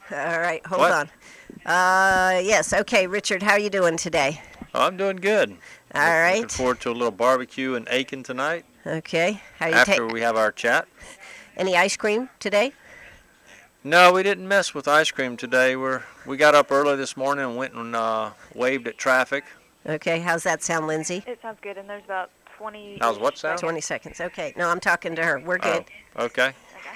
All right, hold What? on. Yes, okay, Richard, how are you doing today? Oh, I'm doing good. All Looking right. forward to a little barbecue in Aiken tonight Okay. How you after take we have our chat. any ice cream today? No, we didn't mess with ice cream today. We got up early this morning and went and waved at traffic. Okay, how's that sound, Lindsay? It sounds good, and there's about 20 How's what sound? 20 seconds. Okay, no, I'm talking to her. We're Oh, good. okay.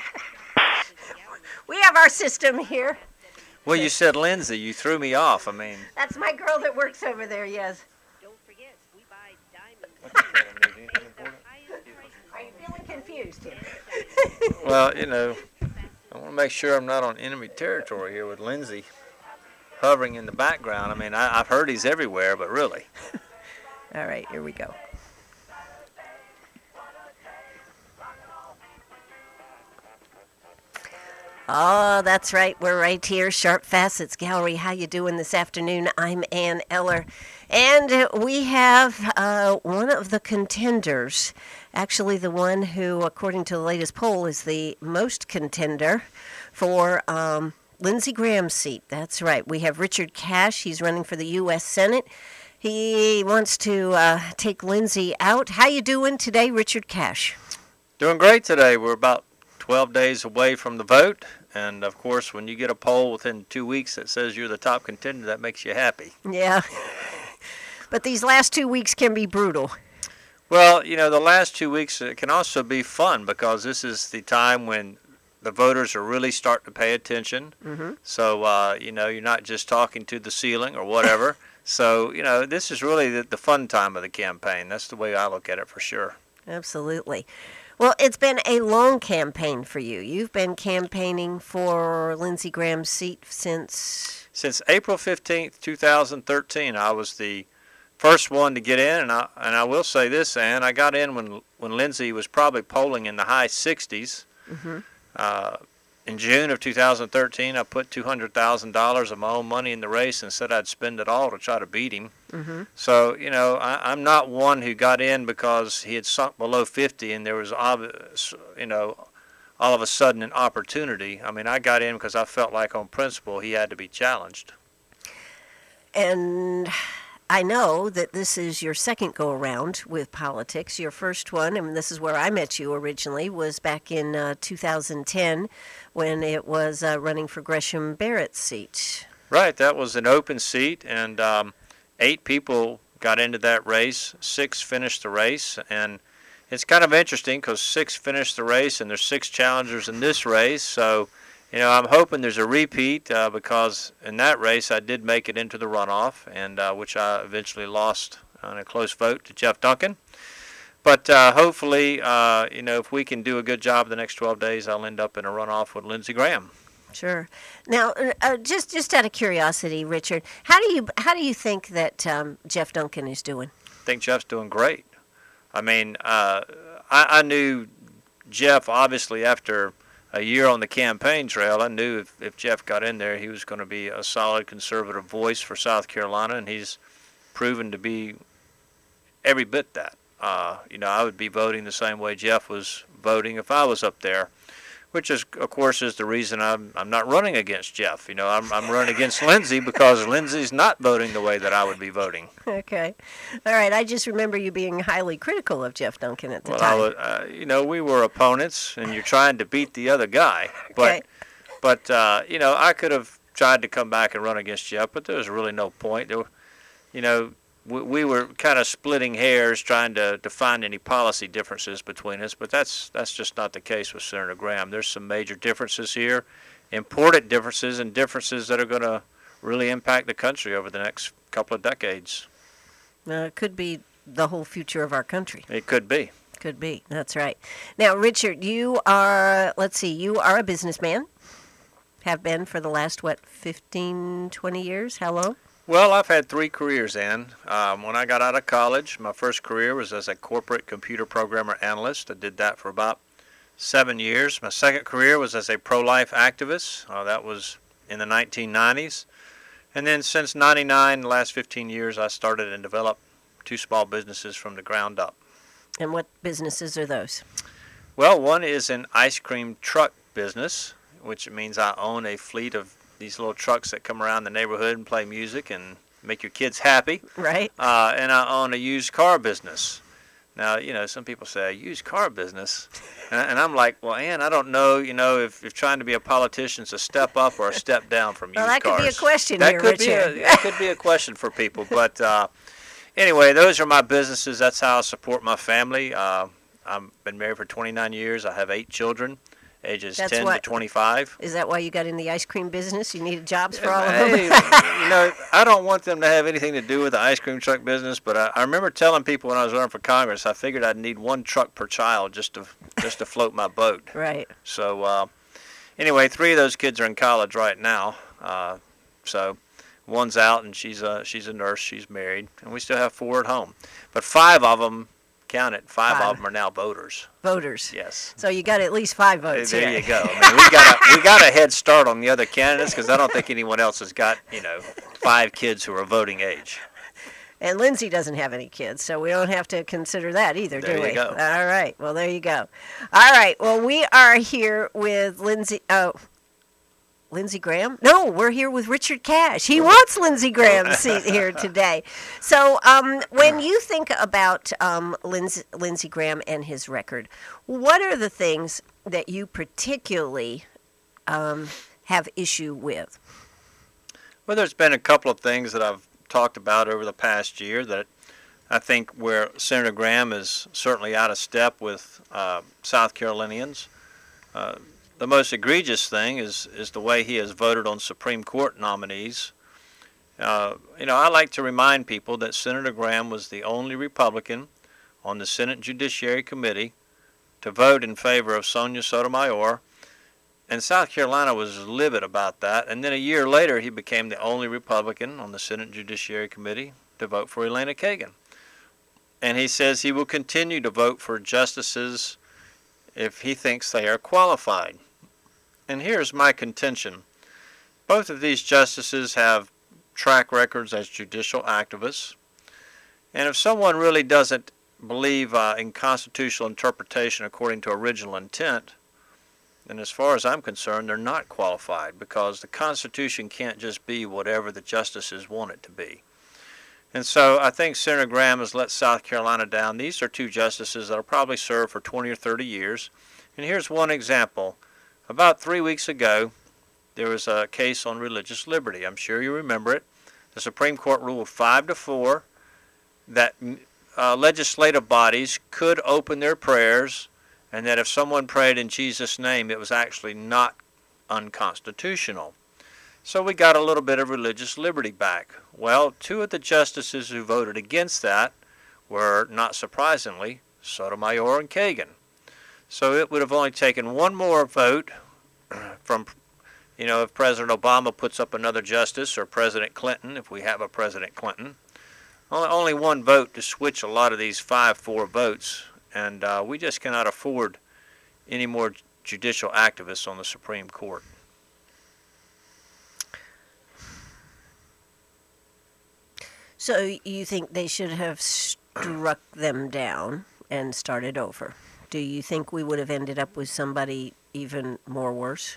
We have our system here. Well, you said Lindsay. You threw me off. I mean. That's my girl that works over there, yes. Don't forget, we buy diamonds. Are you feeling confused here? Well, I want to make sure I'm not on enemy territory here with Lindsay hovering in the background. I mean, I've heard he's everywhere, but really. All right, here we go. Oh, that's right. We're right here, Sharp Facets Gallery. How you doing this afternoon? I'm Ann Eller. And we have one of the contenders, actually the one who, according to the latest poll, is the most contender for Lindsey Graham's seat. That's right. We have Richard Cash. He's running for the U.S. Senate. He wants to take Lindsey out. How you doing today, Richard Cash? Doing great today. We're about 12 days away from the vote. And, of course, when you get a poll within 2 weeks that says you're the top contender, that makes you happy. Yeah. But these last 2 weeks can be brutal. Well, the last 2 weeks can also be fun because this is the time when the voters are really starting to pay attention. Mm-hmm. So, you're not just talking to the ceiling or whatever. So, this is really the fun time of the campaign. That's the way I look at it for sure. Absolutely. Well, it's been a long campaign for you. You've been campaigning for Lindsey Graham's seat since April 15th, 2013. I was the first one to get in, and I will say this, Ann, I got in when Lindsey was probably polling in the high 60s. Mm-hmm. In June of 2013, I put $200,000 of my own money in the race and said I'd spend it all to try to beat him. Mm-hmm. So, I'm not one who got in because he had sunk below 50 and there was, all of a sudden an opportunity. I mean, I got in because I felt like on principle he had to be challenged. And I know that this is your second go-around with politics. Your first one, and this is where I met you originally, was back in 2010 when it was running for Gresham Barrett's seat. Right, that was an open seat, and 8 people got into that race. 6 finished the race, and it's kind of interesting because 6 finished the race, and there's 6 challengers in this race. So, I'm hoping there's a repeat because in that race I did make it into the runoff, and which I eventually lost on a close vote to Jeff Duncan. But hopefully, if we can do a good job the next 12 days, I'll end up in a runoff with Lindsey Graham. Sure. Now, just out of curiosity, Richard, how do you think that Jeff Duncan is doing? I think Jeff's doing great. I mean, I knew Jeff obviously after a year on the campaign trail. I knew if Jeff got in there, he was going to be a solid conservative voice for South Carolina, and he's proven to be every bit that. I would be voting the same way Jeff was voting if I was up there, which is, of course, is the reason I'm not running against Jeff. I'm running against Lindsey because Lindsey's not voting the way that I would be voting. Okay. All right. I just remember you being highly critical of Jeff Duncan at the time. Well, we were opponents, and you're trying to beat the other guy. Okay. But I could have tried to come back and run against Jeff, but there was really no point. We were kind of splitting hairs trying to find any policy differences between us, but that's just not the case with Senator Graham. There's some major differences here, important differences, and differences that are going to really impact the country over the next couple of decades. It could be the whole future of our country. It could be. Could be. That's right. Now, Richard, you are a businessman. Have been for the last, 15, 20 years? How long? Well, I've had 3 careers, Ann. When I got out of college, my first career was as a corporate computer programmer analyst. I did that for about 7 years. My second career was as a pro-life activist. That was in the 1990s. And then since 99, the last 15 years, I started and developed 2 small businesses from the ground up. And what businesses are those? Well, one is an ice cream truck business, which means I own a fleet of these little trucks that come around the neighborhood and play music and make your kids happy. Right. And I own a used car business. Now, some people say, a used car business? And I'm like, well, Ann, I don't know, if trying to be a politician is a step up or a step down from used cars. Well, that could be a question that here, could Richard. That could be a question for people. But anyway, those are my businesses. That's how I support my family. I've been married for 29 years. I have 8 children, ages 10 to 25. Is that why you got in the ice cream business? You needed jobs for all of Hey, them? I don't want them to have anything to do with the ice cream truck business, but I remember telling people when I was running for Congress, I figured I'd need 1 truck per child just to float my boat. Right. So anyway, 3 of those kids are in college right now. So one's out and she's a nurse. She's married, and we still have 4 at home. But 5 of them, count it, 5 of them are now voters. Voters. Yes. So you got at least 5 votes there here. you go. I mean, we got a head start on the other candidates because I don't think anyone else has got 5 kids who are voting age. And Lindsay doesn't have any kids, so we don't have to consider that either, do we? There you go. All right. Well, there you go. All right. Well, we are here with Lindsey. Oh, Lindsey Graham? No, we're here with Richard Cash. He wants Lindsey Graham's seat here today. So when you think about Lindsey Graham and his record, what are the things that you particularly have issue with? Well, there's been a couple of things that I've talked about over the past year that I think where Senator Graham is certainly out of step with South Carolinians. The most egregious thing is the way he has voted on Supreme Court nominees. I like to remind people that Senator Graham was the only Republican on the Senate Judiciary Committee to vote in favor of Sonia Sotomayor, and South Carolina was livid about that. And then a year later, he became the only Republican on the Senate Judiciary Committee to vote for Elena Kagan. And he says he will continue to vote for justices if he thinks they are qualified. And here's my contention. Both of these justices have track records as judicial activists. And if someone really doesn't believe in constitutional interpretation according to original intent, then as far as I'm concerned, they're not qualified, because the Constitution can't just be whatever the justices want it to be. And so I think Senator Graham has let South Carolina down. These are 2 justices that will probably serve for 20 or 30 years. And here's one example. About 3 weeks ago, there was a case on religious liberty. I'm sure you remember it. The Supreme Court ruled 5-4 that legislative bodies could open their prayers, and that if someone prayed in Jesus' name, it was actually not unconstitutional. So we got a little bit of religious liberty back. Well, 2 of the justices who voted against that were, not surprisingly, Sotomayor and Kagan. So it would have only taken 1 more vote from, if President Obama puts up another justice, or President Clinton, if we have a President Clinton. Only 1 vote to switch a lot of these 5-4 votes. And we just cannot afford any more judicial activists on the Supreme Court. So you think they should have struck them down and started over? Do you think we would have ended up with somebody even more worse?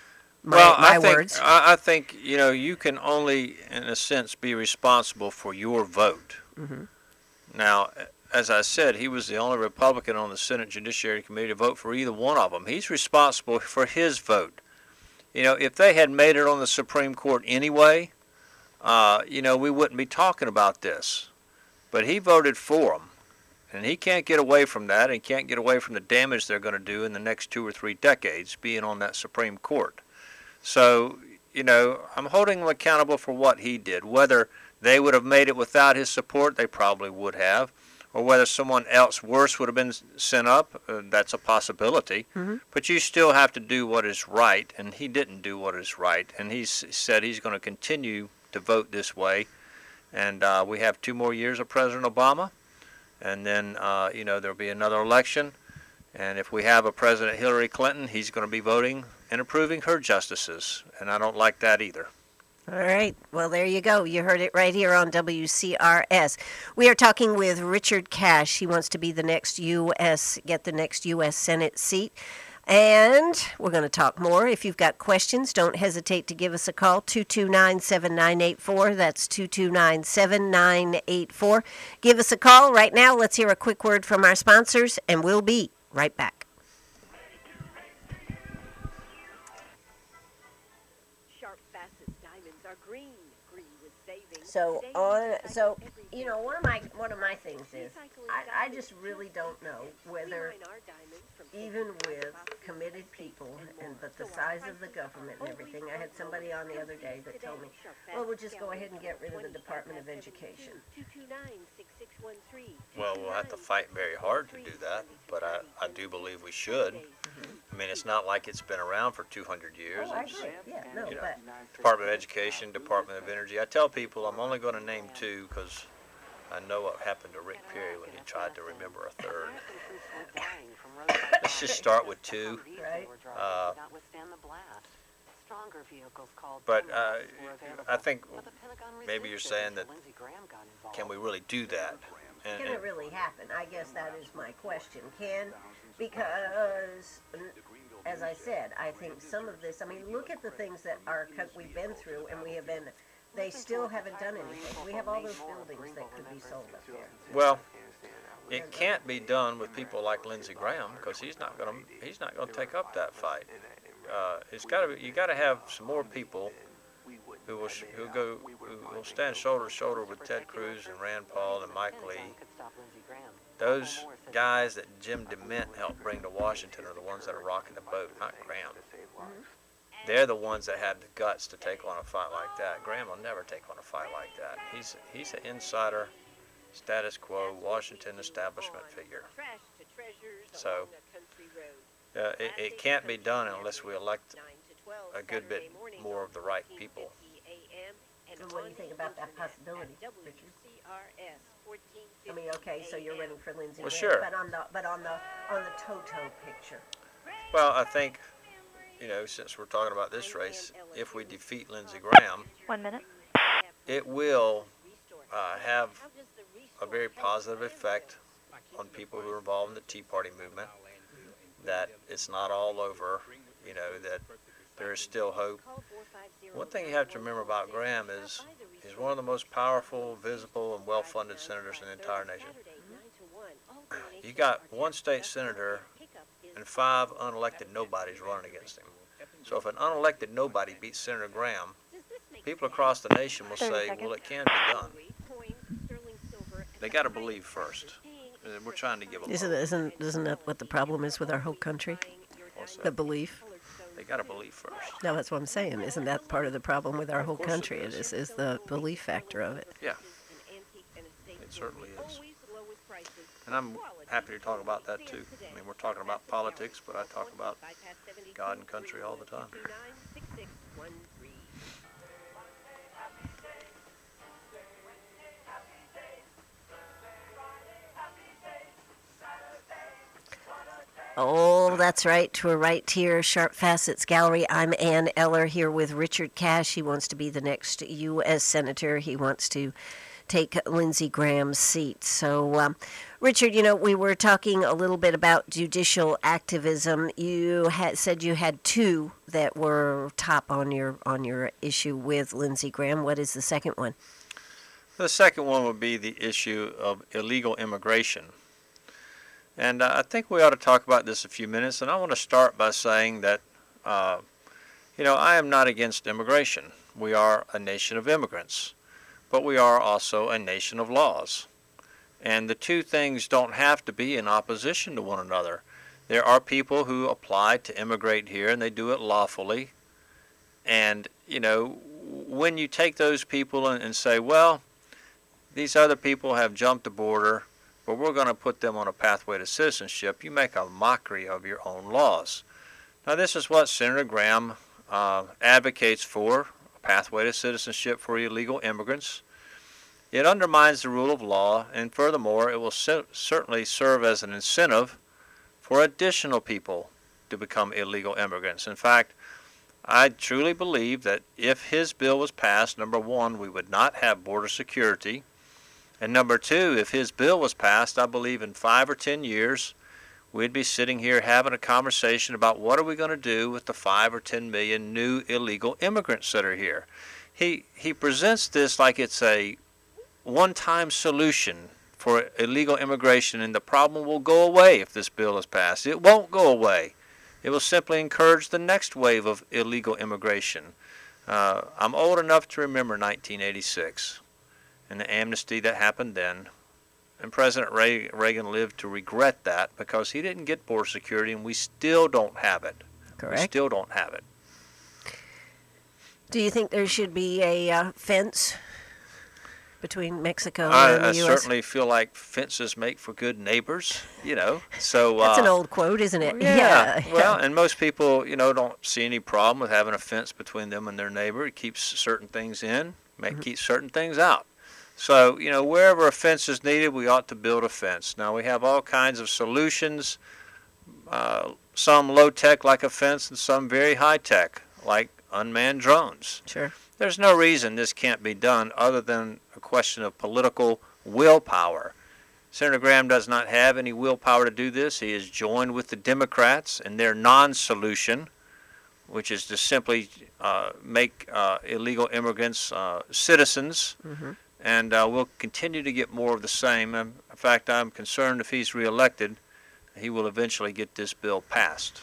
I think you can only, in a sense, be responsible for your vote. Mm-hmm. Now, as I said, he was the only Republican on the Senate Judiciary Committee to vote for either one of them. He's responsible for his vote. If they had made it on the Supreme Court anyway, we wouldn't be talking about this. But he voted for them. And he can't get away from that, and can't get away from the damage they're going to do in the next 2 or 3 decades being on that Supreme Court. So, I'm holding him accountable for what he did. Whether they would have made it without his support, they probably would have. Or whether someone else worse would have been sent up, that's a possibility. Mm-hmm. But you still have to do what is right, and he didn't do what is right. And he said he's going to continue to vote this way. And we have 2 more years of President Obama. And then, there'll be another election. And if we have a President Hillary Clinton, he's going to be voting and approving her justices. And I don't like that either. All right. Well, there you go. You heard it right here on WCRS. We are talking with Richard Cash. He wants to be get the next U.S. Senate seat. And we're going to talk more. If you've got questions, don't hesitate to give us a call, 229-7984. That's 229-7984. Give us a call right now. Let's hear a quick word from our sponsors, and we'll be right back. Sharp Facets diamonds are green with savings. So Today, so every you know, one of my things is I just really don't know whether, even with committed people, but the size of the government and everything. I had somebody on the other day that told me, well, we'll just go ahead and get rid of the Department of Education. Well, we'll have to fight very hard to do that, but I do believe we should. I mean, it's not like it's been around for 200 years. Oh, I It's, agree. Yeah, no, you know, but Department of Education, Department of Energy. I tell people I'm only going to name two because I know what happened to Rick Perry when he tried to remember a third. Let's just start with two. Right. But I think maybe you're saying that, can we really do that? can it really happen? I guess that is my question. Because, as I said, I think some of this, I mean, look at the things that we've been through, and they still haven't done anything. We have all those buildings that could be sold up there. Well, it can't be done with people like Lindsey Graham because he's not going to take up that fight. You got to have some more people who will stand shoulder to shoulder with Ted Cruz and Rand Paul and Mike Lee. Those guys that Jim DeMint helped bring to Washington are the ones that are rocking the boat, not Graham. They're the ones that had the guts to take on a fight like that. Graham will never take on a fight like that. He's an insider, status quo, Washington establishment figure. So it can't be done unless we elect a good bit more of the right people. And what do you think about that possibility, Richard? I mean, okay, so you're running for Lindsey Well, Graham, sure. but on the total picture. Well, I think, since we're talking about this race, if we defeat Lindsey Graham, 1 minute. it will have a very positive effect on people who are involved in the Tea Party movement, that it's not all over, that there is still hope. One thing you have to remember about Graham is he's one of the most powerful, visible, and well-funded senators in the entire nation. You got one state senator and 5 unelected nobodies running against him. So if an unelected nobody beats Senator Graham, people across the nation will 30 say, seconds. well, it can be done. They got to believe first. And we're trying to give them hope. Isn't that what the problem is with our whole country? What's The that? belief. They got to believe first. No, that's what I'm saying. Isn't that part of the problem with our whole course it country? It is. is the belief factor of it. Yeah, it certainly is. And I'm happy to talk about that too. I mean, we're talking about politics, but I talk about God and country all the time. Oh, that's right. We're right here, Sharp Facets Gallery. I'm Ann Eller here with Richard Cash. He wants to be the next U.S. Senator. He wants to take Lindsey Graham's seat. So, Richard, we were talking a little bit about judicial activism. You had said you had 2 that were top on your issue with Lindsey Graham. What is the second one? The second one would be the issue of illegal immigration. And I think we ought to talk about this a few minutes. And I want to start by saying that, I am not against immigration. We are a nation of immigrants, but we are also a nation of laws. And the two things don't have to be in opposition to one another. There are people who apply to immigrate here, and they do it lawfully. And, when you take those people and say, well, these other people have jumped the border, but we're going to put them on a pathway to citizenship, you make a mockery of your own laws. Now, this is what Senator Graham advocates for, a pathway to citizenship for illegal immigrants. It undermines the rule of law, and furthermore, it will certainly serve as an incentive for additional people to become illegal immigrants. In fact, I truly believe that if his bill was passed, number one, we would not have border security. And number two, if his bill was passed, I believe in 5 or 10 years, we'd be sitting here having a conversation about what are we going to do with the 5 or 10 million new illegal immigrants that are here. He presents this like it's a one-time solution for illegal immigration, and the problem will go away if this bill is passed. It won't go away. It will simply encourage the next wave of illegal immigration. I'm old enough to remember 1986 and the amnesty that happened then. And President Reagan lived to regret that because he didn't get border security, and we still don't have it. Correct. We still don't have it. Do you think there should be a fence between Mexico and the I U.S.? certainly feel like fences make for good neighbors, So That's an old quote, isn't it? Yeah. Well, and most people, don't see any problem with having a fence between them and their neighbor. It keeps certain things in, keeps certain things out. So, wherever a fence is needed, we ought to build a fence. Now, we have all kinds of solutions, some low-tech like a fence and some very high-tech like unmanned drones. Sure. There's no reason this can't be done other than a question of political willpower. Senator Graham does not have any willpower to do this. He has joined with the Democrats in their non-solution, which is to simply make illegal immigrants citizens. Mm-hmm. And we'll continue to get more of the same. In fact, I'm concerned if he's reelected, he will eventually get this bill passed.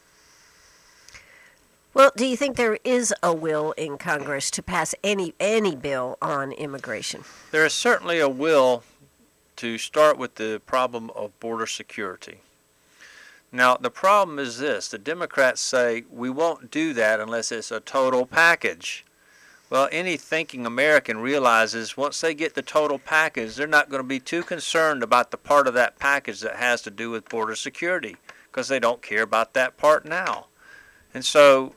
Well, do you think there is a will in Congress to pass any bill on immigration? There is certainly a will to start with the problem of border security. Now, the problem is this. The Democrats say we won't do that unless it's a total package. Well, any thinking American realizes once they get the total package, they're not going to be too concerned about the part of that package that has to do with border security because they don't care about that part now. And so,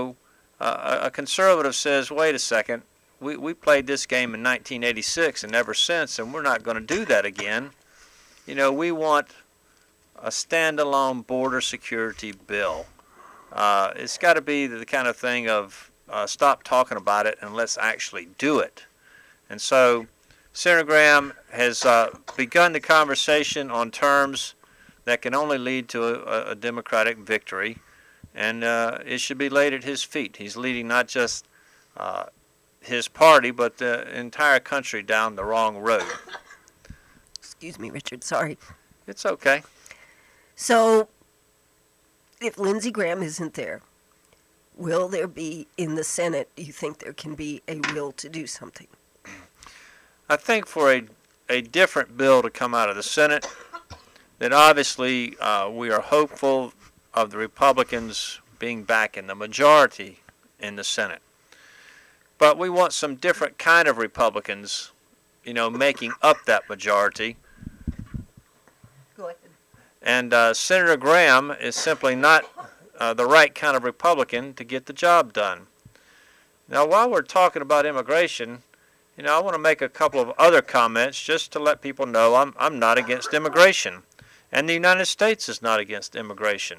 a conservative says, wait a second, we played this game in 1986 and ever since, and we're not going to do that again. We want a standalone border security bill. It's got to be the kind of thing of stop talking about it and let's actually do it. And so Senator Graham has begun the conversation on terms that can only lead to a Democratic victory, and it should be laid at his feet. He's leading not just his party, but the entire country down the wrong road. Excuse me, Richard, sorry. It's okay. So, if Lindsey Graham isn't there, will there be in the Senate, do you think there can be a will to do something? I think for a different bill to come out of the Senate, that obviously we are hopeful of the Republicans being back in the majority in the Senate. But we want some different kind of Republicans, making up that majority. Go ahead. And Senator Graham is simply not the right kind of Republican to get the job done. Now, while we're talking about immigration, I want to make a couple of other comments just to let people know I'm not against immigration, and the United States is not against immigration.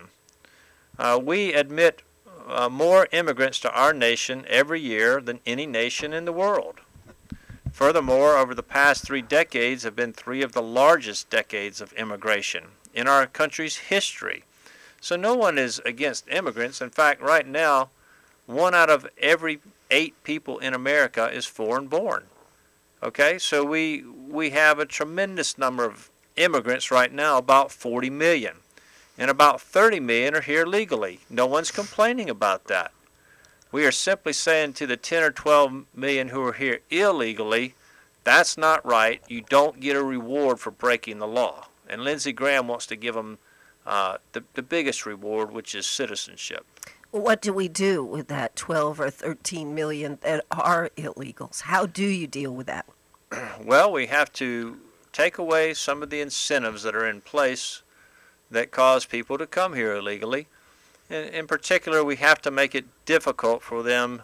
We admit more immigrants to our nation every year than any nation in the world. Furthermore, over the past 3 decades have been 3 of the largest decades of immigration in our country's history. So no one is against immigrants. In fact, right now, 1 out of every 8 people in America is foreign born. Okay, so we have a tremendous number of immigrants right now, about 40 million. And about 30 million are here legally. No one's complaining about that. We are simply saying to the 10 or 12 million who are here illegally, that's not right. You don't get a reward for breaking the law. And Lindsey Graham wants to give them the biggest reward, which is citizenship. Well, what do we do with that 12 or 13 million that are illegals? How do you deal with that? Well, we have to take away some of the incentives that are in place that cause people to come here illegally. In particular, we have to make it difficult for them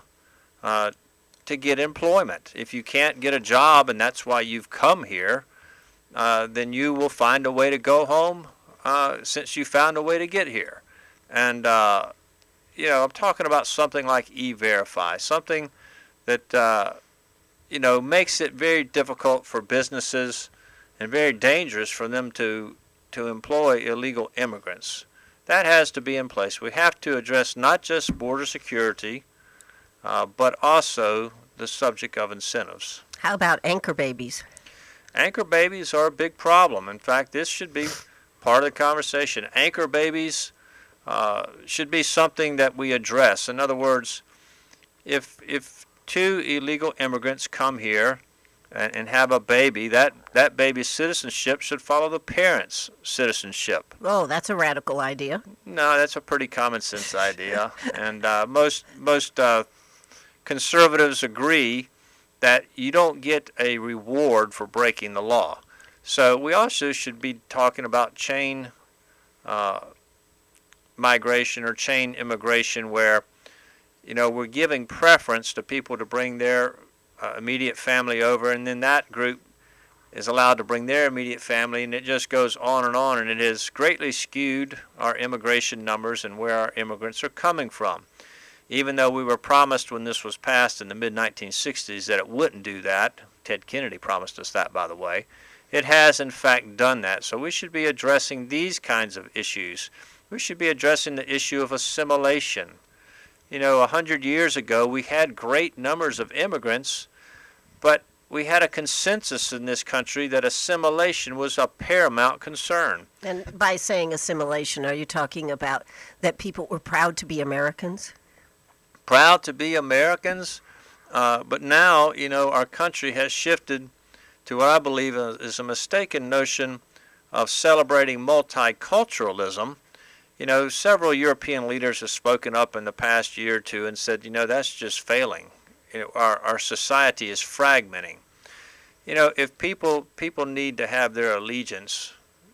to get employment. If you can't get a job and that's why you've come here, then you will find a way to go home since you found a way to get here. And, I'm talking about something like E-Verify, something that, makes it very difficult for businesses and very dangerous for them to to employ illegal immigrants. That has to be in place. We have to address not just border security, but also the subject of incentives. How about anchor babies? Anchor babies are a big problem. In fact, this should be part of the conversation. Anchor babies should be something that we address. In other words, if two illegal immigrants come here and have a baby, that baby's citizenship should follow the parent's citizenship. Oh, that's a radical idea. No, that's a pretty common sense idea. And most conservatives agree that you don't get a reward for breaking the law. So we also should be talking about chain migration or chain immigration, where we're giving preference to people to bring their immediate family over, and then that group is allowed to bring their immediate family, and it just goes on, and it has greatly skewed our immigration numbers and where our immigrants are coming from. Even though we were promised when this was passed in the mid-1960s that it wouldn't do that, Ted Kennedy promised us that, by the way, it has in fact done that. So we should be addressing these kinds of issues. We should be addressing the issue of assimilation. 100 years ago we had great numbers of immigrants, but we had a consensus in this country that assimilation was a paramount concern. And by saying assimilation, are you talking about that people were proud to be Americans? Proud to be Americans, but now, our country has shifted to what I believe is a mistaken notion of celebrating multiculturalism. Several European leaders have spoken up in the past year or two and said, that's just failing. Our society is fragmenting. If people need to have their allegiance,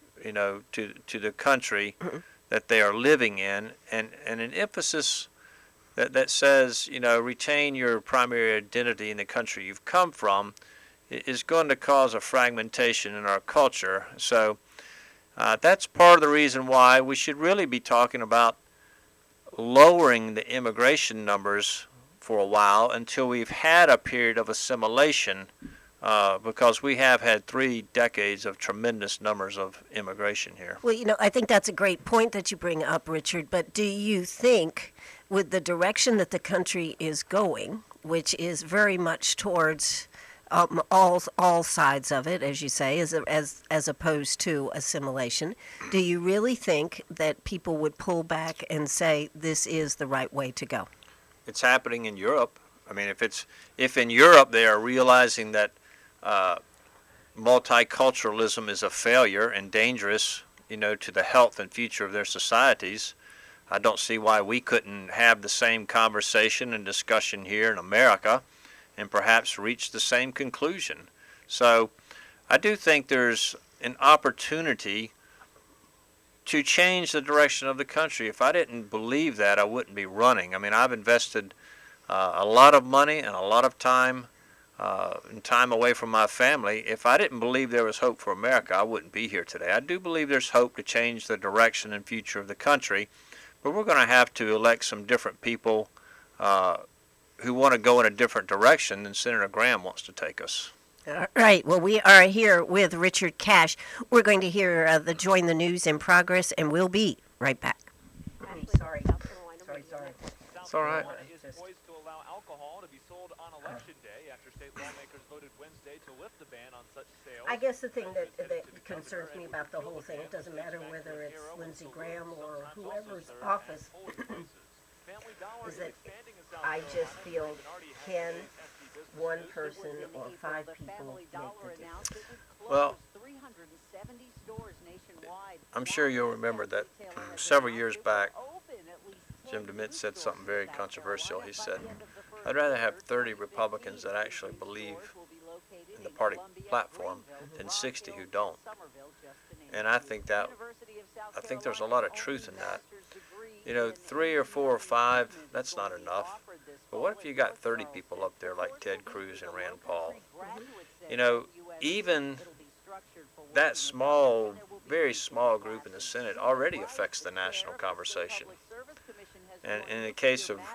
to the country that they are living in, and an emphasis that says, retain your primary identity in the country you've come from, is going to cause a fragmentation in our culture. So that's part of the reason why we should really be talking about lowering the immigration numbers for a while until we've had a period of assimilation, because we have had 3 decades of tremendous numbers of immigration here. Well, I think that's a great point that you bring up, Richard, but do you think with the direction that the country is going, which is very much towards all sides of it, as you say, as opposed to assimilation, do you really think that people would pull back and say this is the right way to go? It's happening in Europe. I mean, if in Europe they are realizing that multiculturalism is a failure and dangerous, to the health and future of their societies, I don't see why we couldn't have the same conversation and discussion here in America and perhaps reach the same conclusion. So I do think there's an opportunity to change the direction of the country. If I didn't believe that, I wouldn't be running. I mean, I've invested a lot of money and a lot of time and time away from my family. If I didn't believe there was hope for America, I wouldn't be here today. I do believe there's hope to change the direction and future of the country, but we're going to have to elect some different people who want to go in a different direction than Senator Graham wants to take us. All right. Well, we are here with Richard Cash. We're going to hear the Join the News in progress, and we'll be right back. I'm sorry. Sorry. It's all right. Is poised to allow alcohol to be sold on Election Day after state lawmakers voted Wednesday to lift the ban on such sales. I guess the thing that concerns me about the whole thing, it doesn't matter whether it's Lindsey Graham or whoever's office, is that I just feel, can one person or 5 people make the difference? Well, I'm sure you'll remember that several years back, Jim DeMint said something very controversial. He said, I'd rather have 30 Republicans that actually believe in the party platform than 60 who don't. And I think there's a lot of truth in that. 3 or 4 or 5, that's not enough. But what if you got 30 people up there like Ted Cruz and Rand Paul? Even that small, very small group in the Senate already affects the national conversation. And in the case of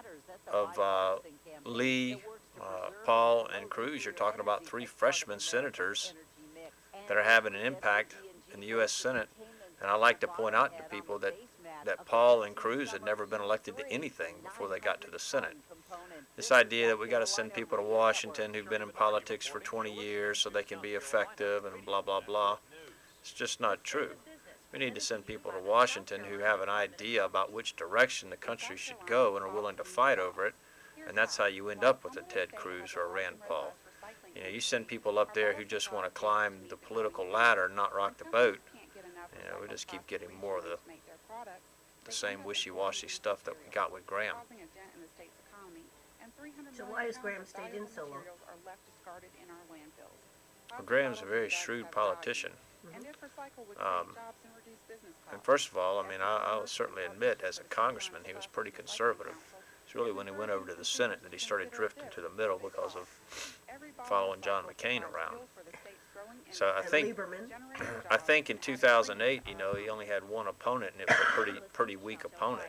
Lee, Paul, and Cruz, you're talking about 3 freshman senators that are having an impact in the U.S. Senate. And I like to point out to people that Paul and Cruz had never been elected to anything before they got to the Senate. This idea that we got to send people to Washington who've been in politics for 20 years so they can be effective and blah, blah, blah, it's just not true. We need to send people to Washington who have an idea about which direction the country should go and are willing to fight over it. And that's how you end up with a Ted Cruz or a Rand Paul. You know, you send people up there who just want to climb the political ladder and not rock the boat. You know, we just keep getting more of the same wishy-washy stuff that we got with Graham. So why has Graham stayed in so long? Well, Graham's a very shrewd politician. And first of all, I mean, I'll certainly admit, as a congressman, he was pretty conservative. It's really when he went over to the Senate that he started drifting to the middle because of following John McCain around. So I think in 2008, you know, he only had one opponent, and it was a pretty weak opponent.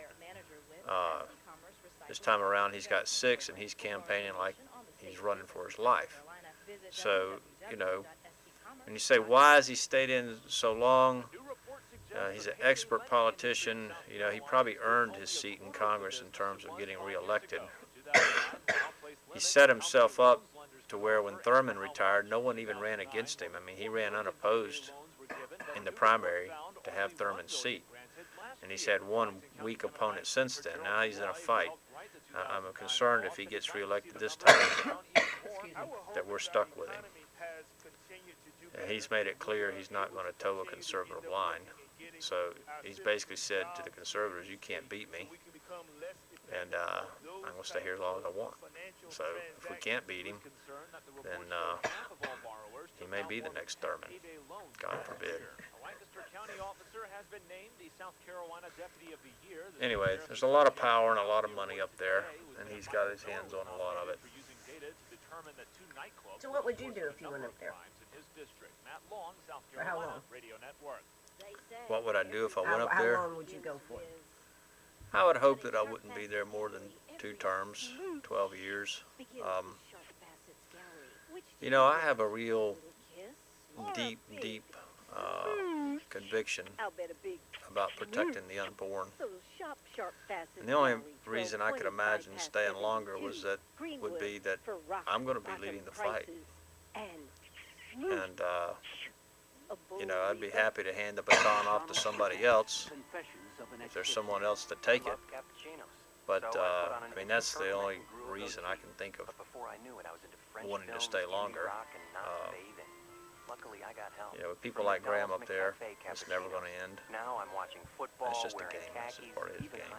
This time around, he's got 6, and he's campaigning like he's running for his life. So, you know, when you say, why has he stayed in so long? He's an expert politician. You know, he probably earned his seat in Congress in terms of getting reelected. He set himself up to where when Thurman retired, no one even ran against him. I mean, he ran unopposed in the primary to have Thurman's seat. And he's had one weak opponent since then. Now he's in a fight. I'm concerned if he gets reelected this time that we're stuck with him. He's made it clear he's not going to toe a conservative line. So he's basically said to the conservatives, you can't beat me, and I'm going to stay here as long as I want. So if we can't beat him, then he may be the next Thurman. God forbid. Anyway, there's a lot of power and a lot of money up there, and he's got his hands on a lot of it. So what would you do if you went up there? For how long? What would I do if I went up there? How long would you go for? I would hope that I wouldn't be there more than 2 terms, 12 years. You know, I have a real deep conviction about protecting the unborn. And the only reason I could imagine staying longer would be that I'm going to be leading the fight. And, you know, I'd be happy to hand the baton off to somebody else if there's someone else to take it. But, I mean, that's the only reason I can think of wanting to stay longer. You know, with people like Graham up there, it's never going to end. That's just a game. That's just part of his game.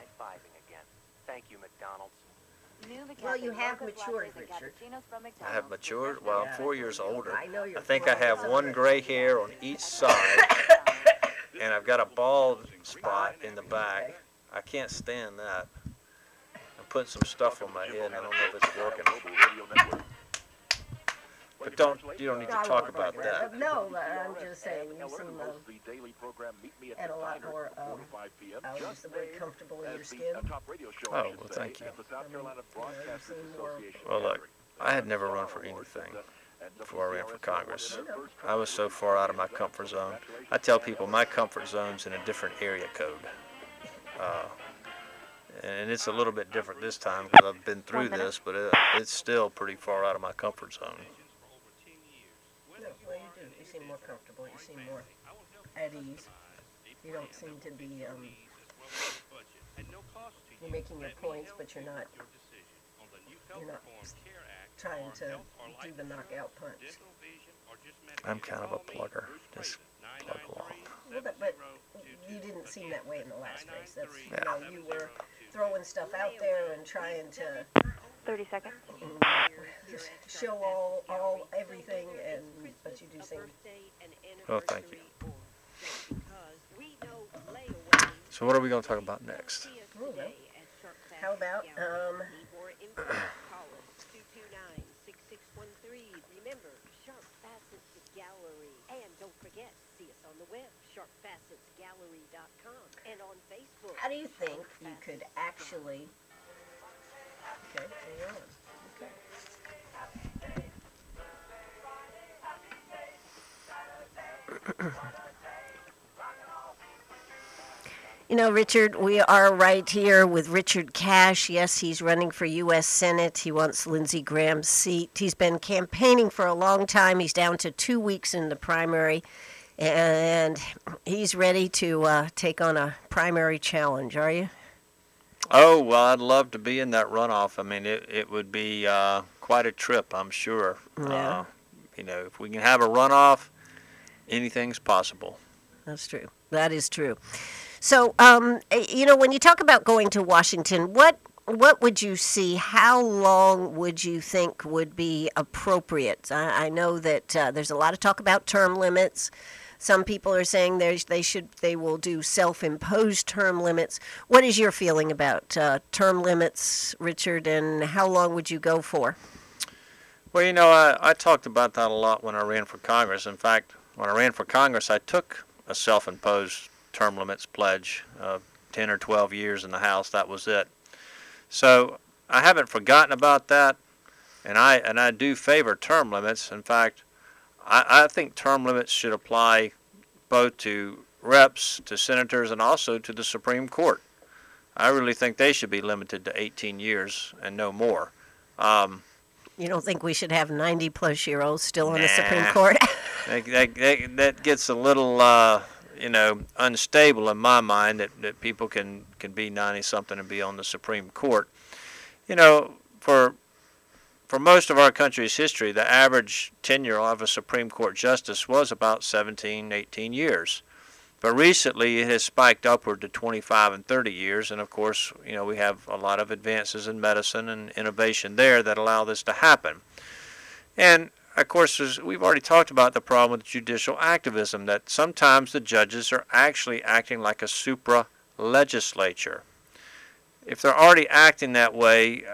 Well, you have matured, Richard. I have matured? Well, I'm 4 years older. I know you're I think I have one gray hair on each side, and I've got a bald spot in the back. I can't stand that. I'm putting some stuff on my head, and I don't know if it's working. But you don't need to talk about that. No, I'm just saying, you seem at a lot more, I'll use the word comfortable in your skin. Oh, well, thank you. You seem more, Well, look, I had never run for anything before I ran for Congress. I was so far out of my comfort zone. I tell people my comfort zone's in a different area code. And it's a little bit different this time because I've been through this, but it's still pretty far out of my comfort zone. no, well, you do. You seem more comfortable. You seem more at ease. You don't seem to be, you're making your points, but you're not trying to do the knockout punch. I'm kind of a plugger. Just plug along. Well, but you didn't seem that way in the last race. That's, you know, you were throwing stuff out there and trying to 30 seconds. show all everything, but you do seem. Oh, thank you. So what are we going to talk about next? How about Remember, Sharp Facets Gallery. And don't forget, see us on the web, sharpfacetsgallery.com, and on Facebook. how do you think you could actually? Okay, hang on. Okay. You know, Richard, we are right here with Richard Cash. Yes, he's running for U.S. Senate. He wants Lindsey Graham's seat. He's been campaigning for a long time. He's down to 2 weeks in the primary, and he's ready to take on a primary challenge. Are you? Oh, well, I'd love to be in that runoff. I mean, it would be quite a trip, I'm sure. Yeah. If we can have a runoff, anything's possible. That's true. That is true. So, when you talk about going to Washington, what would you see? How long would you think would be appropriate? I know that there's a lot of talk about term limits. Some people are saying they will do self-imposed term limits. What is your feeling about term limits, Richard, and how long would you go for? Well, I talked about that a lot when I ran for Congress. In fact, when I ran for Congress, I took a self-imposed term limits pledge, 10 or 12 years in the House. That was it. So I haven't forgotten about that, and I do favor term limits. In fact, I think term limits should apply both to reps, to senators, and also to the Supreme Court. I really think they should be limited to 18 years and no more. You don't think we should have 90-plus-year-olds still on the Supreme Court? that gets a little, unstable in my mind that people can be 90-something and be on the Supreme Court. For most of our country's history, the average tenure of a Supreme Court justice was about 17, 18 years. But recently, it has spiked upward to 25 and 30 years. And, of course, we have a lot of advances in medicine and innovation there that allow this to happen. And, of course, we've already talked about the problem with judicial activism, that sometimes the judges are actually acting like a supra-legislature. If they're already acting that way,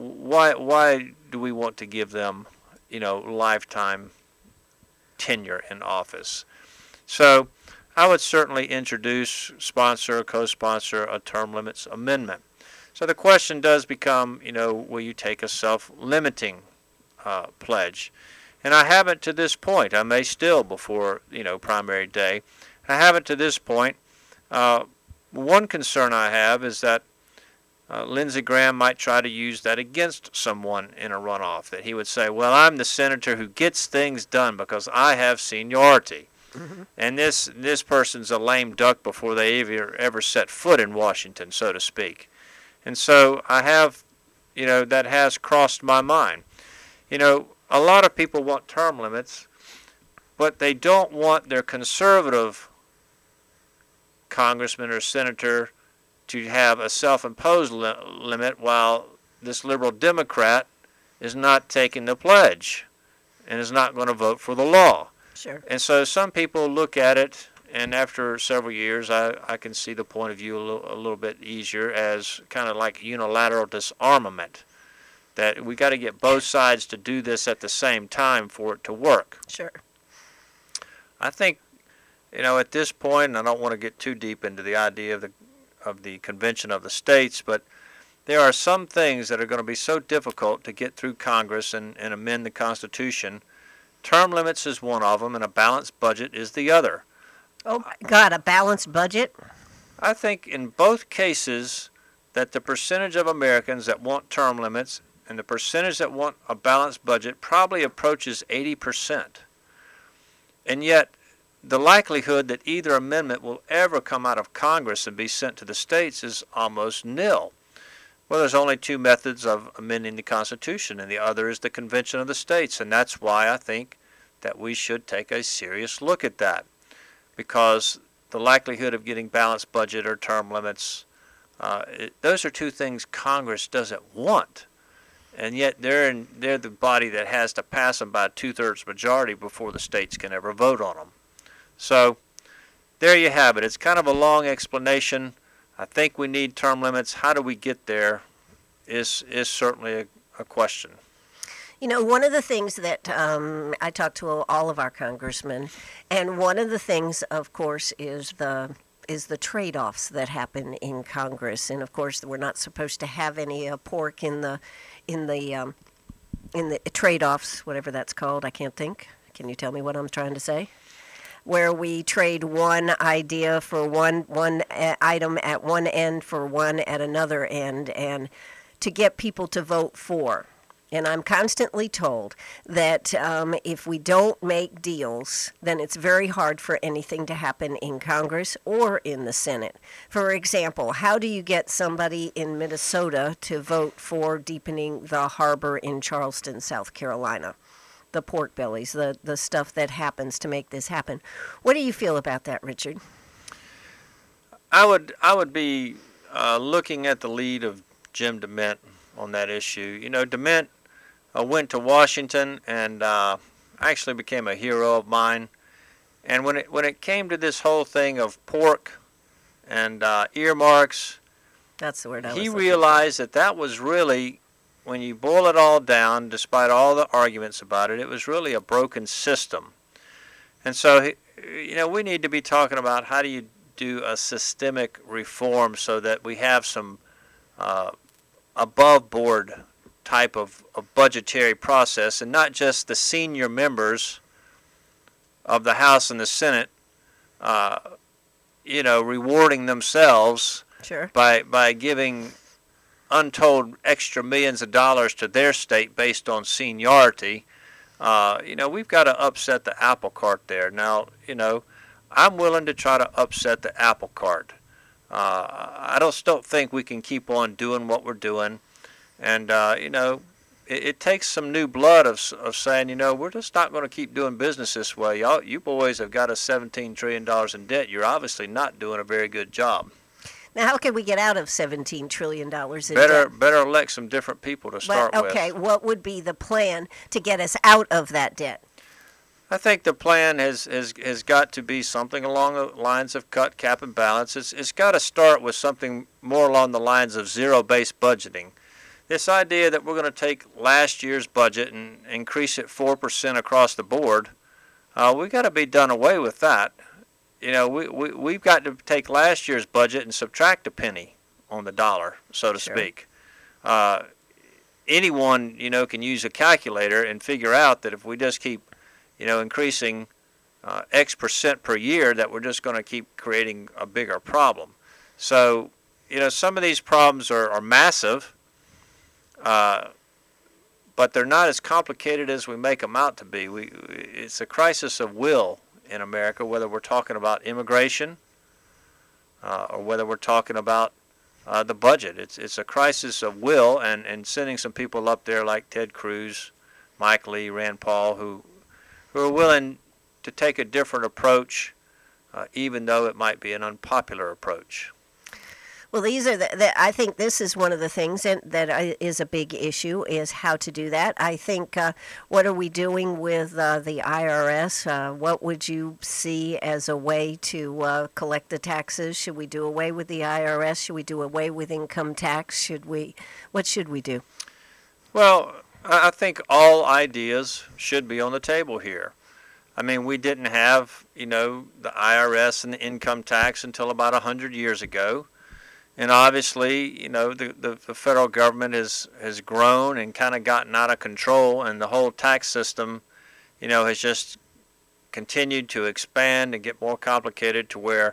why do we want to give them, lifetime tenure in office? So I would certainly introduce, sponsor, co-sponsor a term limits amendment. So the question does become, will you take a self-limiting pledge? And I haven't to this point. I may still before, primary day. I haven't to this point. One concern I have is that Lindsey Graham might try to use that against someone in a runoff, that he would say, well, I'm the senator who gets things done because I have seniority. Mm-hmm. And this person's a lame duck before they ever set foot in Washington, so to speak. And so I have, that has crossed my mind. A lot of people want term limits, but they don't want their conservative congressman or senator to have a self-imposed limit while this liberal Democrat is not taking the pledge and is not going to vote for the law. Sure. And so some people look at it, and after several years, I can see the point of view a little bit easier as kind of like unilateral disarmament, that we got to get both sides to do this at the same time for it to work. Sure. I think, at this point, and I don't want to get too deep into the idea of the Convention of the States, but there are some things that are going to be so difficult to get through Congress and amend the Constitution. Term limits is one of them, and a balanced budget is the other. Oh, my God, a balanced budget? I think in both cases that the percentage of Americans that want term limits and the percentage that want a balanced budget probably approaches 80%. And yet, the likelihood that either amendment will ever come out of Congress and be sent to the states is almost nil. Well, there's only two methods of amending the Constitution, and the other is the Convention of the States, and that's why I think that we should take a serious look at that, because the likelihood of getting balanced budget or term limits, those are two things Congress doesn't want, and yet they're the body that has to pass them by a two-thirds majority before the states can ever vote on them. So there you have it. It's kind of a long explanation. I think we need term limits. How do we get there is certainly a question. One of the things that I talked to all of our congressmen, and one of the things, of course, is the trade-offs that happen in Congress. And of course, we're not supposed to have any pork in the trade-offs, whatever that's called. I can't think. Can you tell me what I'm trying to say? where we trade one idea for one item at one end for one at another end, and to get people to vote for. And I'm constantly told that if we don't make deals, then it's very hard for anything to happen in Congress or in the Senate. For example, how do you get somebody in Minnesota to vote for deepening the harbor in Charleston, South Carolina? The pork bellies, the stuff that happens to make this happen. What do you feel about that, Richard? I would be looking at the lead of Jim DeMint on that issue. You know, DeMint went to Washington and actually became a hero of mine. And when it came to this whole thing of pork and earmarks, that's the word I was he looking realized that was really, when you boil it all down, despite all the arguments about it, it was really a broken system. And so, you know, we need to be talking about how do you do a systemic reform so that we have some above board type of budgetary process, and not just the senior members of the House and the Senate, you know, rewarding themselves Sure. by giving untold extra millions of dollars to their state based on seniority. You know, we've got to upset the apple cart there. Now, you know, I'm willing to try to upset the apple cart. I don't think we can keep on doing what we're doing. And, you know, it takes some new blood of saying, you know, we're just not going to keep doing business this way. You boys have got us $17 trillion in debt. You're obviously not doing a very good job. Now, how can we get out of $17 trillion in debt? Better elect some different people to start with. Okay, what would be the plan to get us out of that debt? I think the plan has got to be something along the lines of cut, cap, and balance. It's got to start with something more along the lines of zero-based budgeting. This idea that we're going to take last year's budget and increase it 4% across the board, we've got to be done away with that. You know, we've got to take last year's budget and subtract a penny on the dollar, so to speak. Anyone, you know, can use a calculator and figure out that if we just keep, you know, increasing X percent per year, that we're just going to keep creating a bigger problem. So, you know, some of these problems are massive. But they're not as complicated as we make them out to be. It's a crisis of will in America, whether we're talking about immigration or whether we're talking about the budget. It's a crisis of will, and sending some people up there like Ted Cruz, Mike Lee, Rand Paul, who are willing to take a different approach, even though it might be an unpopular approach. Well, these are I think this is one of the things that is a big issue, is how to do that. I think, what are we doing with the IRS? What would you see as a way to collect the taxes? Should we do away with the IRS? Should we do away with income tax? What should we do? Well, I think all ideas should be on the table here. I mean, we didn't have, you know, the IRS and the income tax until about 100 years ago. And obviously, you know, the federal government has grown and kind of gotten out of control, and the whole tax system, you know, has just continued to expand and get more complicated to where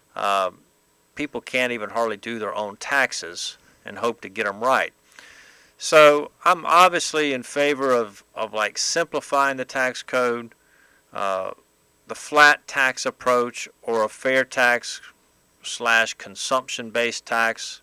people can't even hardly do their own taxes and hope to get them right. So I'm obviously in favor of like simplifying the tax code, the flat tax approach, or a fair tax / consumption-based tax.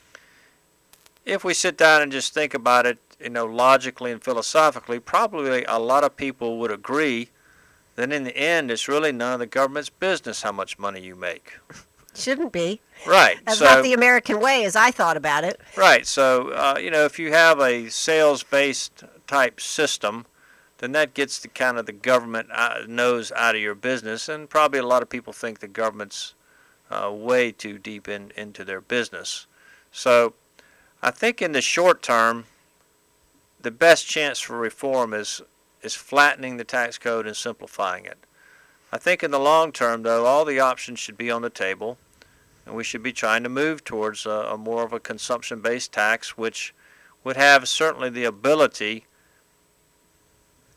If we sit down and just think about it, you know, logically and philosophically, probably a lot of people would agree that in the end, it's really none of the government's business how much money you make. Shouldn't be. Right. That's not the American way, as I thought about it. Right. So, you know, if you have a sales-based type system, then that gets the kind of the government nose out of your business, and probably a lot of people think the government's way too deep into their business. So I think in the short term, the best chance for reform is flattening the tax code and simplifying it. I think in the long term, though, all the options should be on the table, and we should be trying to move towards a more of a consumption-based tax, which would have certainly the ability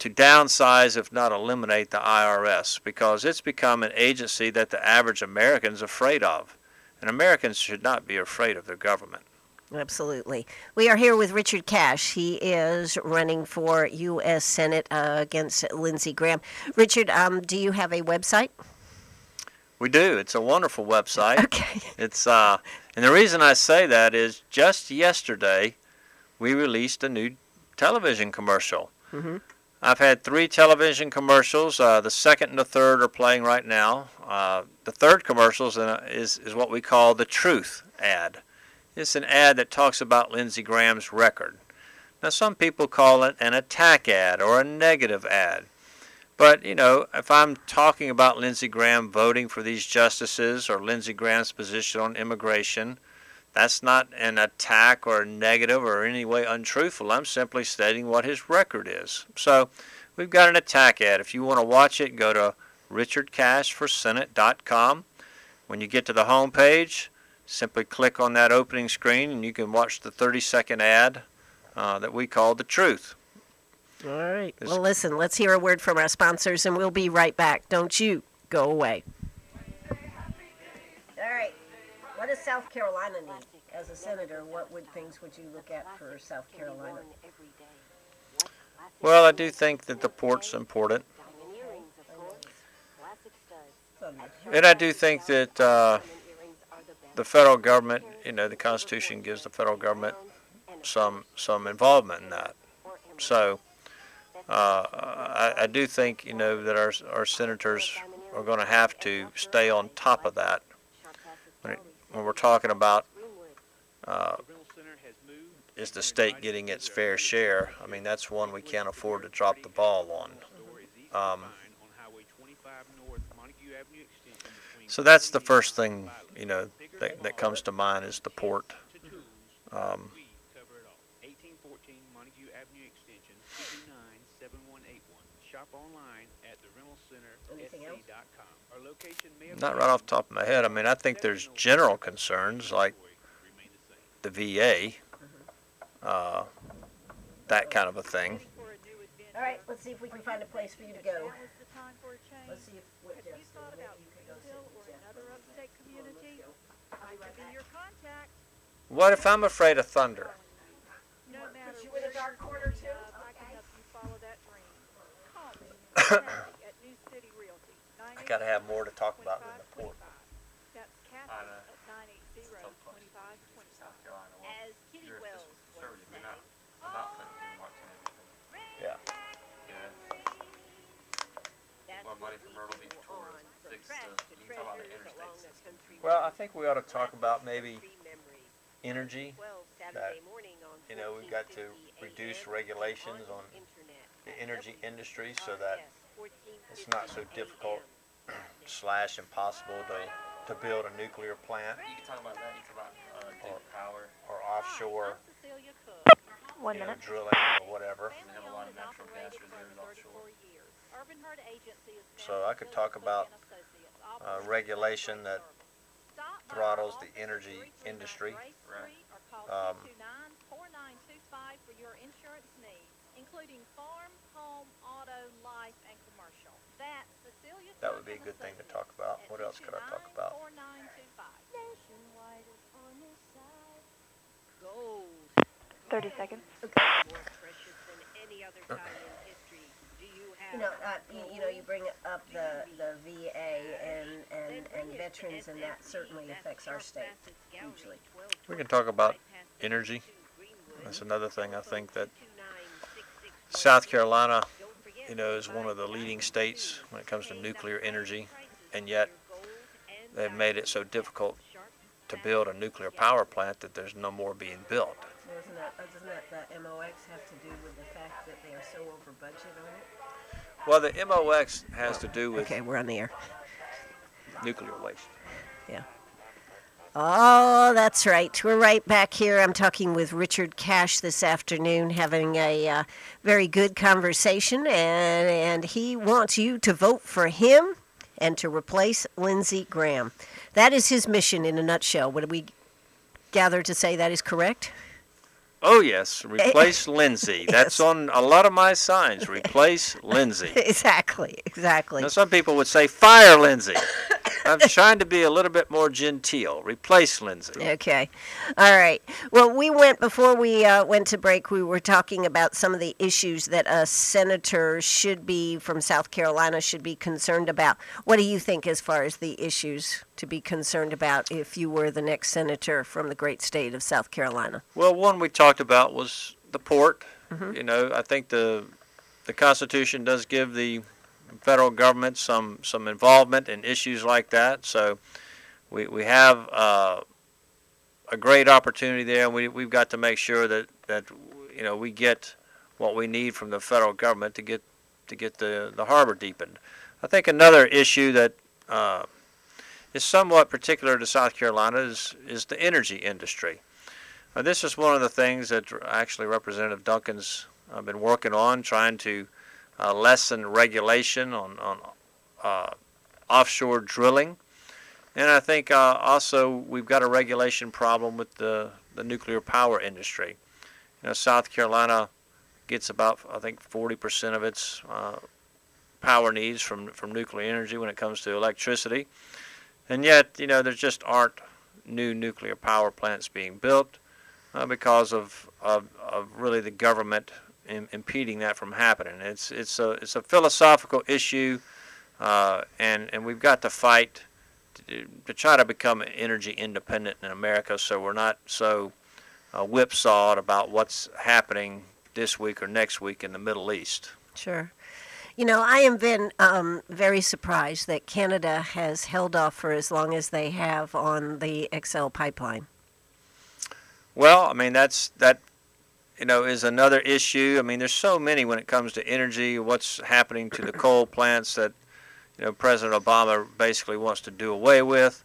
to downsize, if not eliminate, the IRS, because it's become an agency that the average American's afraid of. And Americans should not be afraid of their government. Absolutely. We are here with Richard Cash. He is running for U.S. Senate against Lindsey Graham. Richard, do you have a website? We do. It's a wonderful website. Okay. It's and the reason I say that is just yesterday we released a new television commercial. Mm-hmm. I've had 3 television commercials. The second and the third are playing right now. The third commercial is what we call the truth ad. It's an ad that talks about Lindsey Graham's record. Now, some people call it an attack ad or a negative ad. But, you know, if I'm talking about Lindsey Graham voting for these justices or Lindsey Graham's position on immigration, that's not an attack or a negative or in any way untruthful. I'm simply stating what his record is. So we've got an attack ad. If you want to watch it, go to richardcashforsenate.com. When you get to the home page, simply click on that opening screen and you can watch the 30-second ad that we call The Truth. All right. Well, listen, let's hear a word from our sponsors, and we'll be right back. Don't you go away. All right. What does South Carolina need? As a senator, what things would you look at for South Carolina? Well, I do think that the port's important. And I do think that the federal government, you know, the Constitution gives the federal government some involvement in that. So I do think, you know, that our senators are going to have to stay on top of that when we're talking about is the state getting its fair share. I mean, that's one we can't afford to drop the ball on. So that's the first thing, you know, that comes to mind is the port. Not right off the top of my head. I mean, I think there's general concerns like the VA, that kind of a thing. All right, let's see if we can find a place for you to go. Let's see if what Jeff said. Maybe you could go sit with Jeff. What if I'm afraid of thunder? No matter Put you in a dark corner too? I can help you follow that dream. Call me Kathy at New City Realty. I got to have more to talk about than the port. That's Kathy at 980-2525. As Kitty Wells once sang. Yeah. That's money from Myrtle Beach tours, from 6 trash to to you can talk about the treasures interstate along the system. country Well, I roads. think we ought to talk about maybe Free memories. energy. 12 Saturday morning on You know, we've got to 1450 reduce AM regulations on internet the at energy industry so that WRS it's not so 1450 difficult AM. / impossible to build a nuclear plant You can talk about that. You can talk about Duke Power. or offshore, I'm Cecilia Cook. 1 you know, minute. drilling or whatever. They have a lot of natural gas reserves offshore. Urban Herd Agency is So I could talk about regulation that throttles the energy industry. Right. Um, for your insurance needs, including farm, home, auto, life, and commercial. That's Cecilia That would be a good thing to talk about. What else could I talk about? Nationwide is on this side. Gold. 30 seconds. More precious than any other time in history. Do you have You bring up the VA and veterans, and that certainly affects our state hugely. We can talk about energy. That's another thing I think that South Carolina, you know, is one of the leading states when it comes to nuclear energy, and yet they've made it so difficult to build a nuclear power plant that there's no more being built. Doesn't that the MOX have to do with the fact that they are so over budget on it? Well, the MOX has to do with Okay, we're on the air. nuclear waste. Yeah. Oh, that's right. We're right back here. I'm talking with Richard Cash this afternoon, having a very good conversation, and he wants you to vote for him and to replace Lindsey Graham. That is his mission in a nutshell. Would we gather to say that is correct? Oh, yes. Replace Lindsay. That's on a lot of my signs. Replace Lindsay. Exactly. Now, some people would say, fire Lindsay. I'm trying to be a little bit more genteel. Replace Lindsay. Okay. All right. Well, before we went to break, we were talking about some of the issues that a senator from South Carolina should be concerned about. What do you think as far as the issues to be concerned about if you were the next senator from the great state of South Carolina? Well, one we talked about was the port. I think the Constitution does give the federal government some involvement in issues like that. So we have a great opportunity there, and we've got to make sure that we get what we need from the federal government to get the harbor deepened. I think another issue that is somewhat particular to South Carolina is the energy industry. This is one of the things that actually Representative Duncan's been working on, trying to lessen regulation on offshore drilling. And I think also we've got a regulation problem with the nuclear power industry. South Carolina gets about, I think, 40% of its power needs from nuclear energy when it comes to electricity. And yet, there just aren't new nuclear power plants being built because of really the government impeding that from happening. It's a philosophical issue, and we've got to fight to try to become energy independent in America, so we're not so whipsawed about what's happening this week or next week in the Middle East. Sure. I have been very surprised that Canada has held off for as long as they have on the XL pipeline. Well, I mean, that is another issue. I mean, there's so many when it comes to energy, what's happening to the coal plants that, President Obama basically wants to do away with.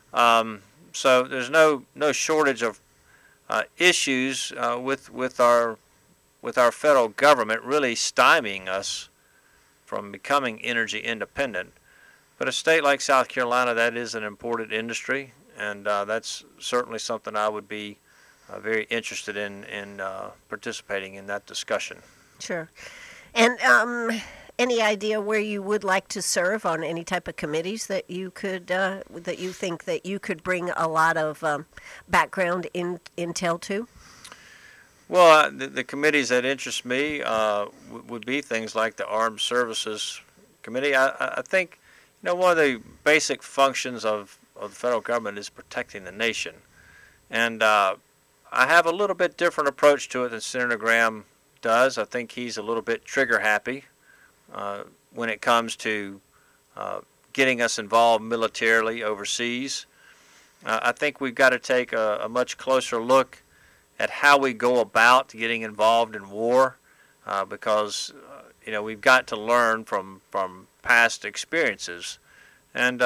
So there's no shortage of issues with our federal government really stymieing us from becoming energy independent. But a state like South Carolina, that is an important industry, and that's certainly something I would be very interested in participating in that discussion. Sure. And any idea where you would like to serve on any type of committees that you could that you think that you could bring a lot of background intel to? Well, the committees that interest me would be things like the Armed Services Committee. I think, one of the basic functions of the federal government is protecting the nation. And I have a little bit different approach to it than Senator Graham does. I think he's a little bit trigger happy when it comes to getting us involved militarily overseas. I think we've got to take a much closer look at how we go about getting involved in war, because we've got to learn from past experiences. And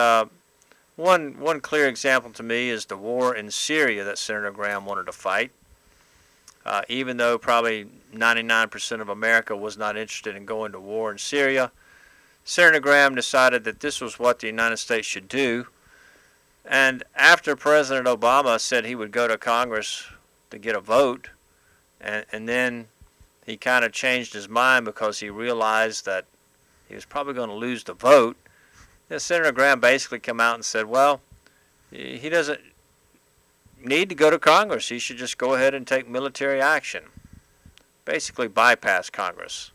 one clear example to me is the war in Syria that Senator Graham wanted to fight. Even though probably 99% of America was not interested in going to war in Syria, Senator Graham decided that this was what the United States should do. And after President Obama said he would go to Congress to get a vote, and then he kind of changed his mind because he realized that he was probably going to lose the vote, then Senator Graham basically came out and said, well, he doesn't need to go to Congress. He should just go ahead and take military action. Basically bypass Congress.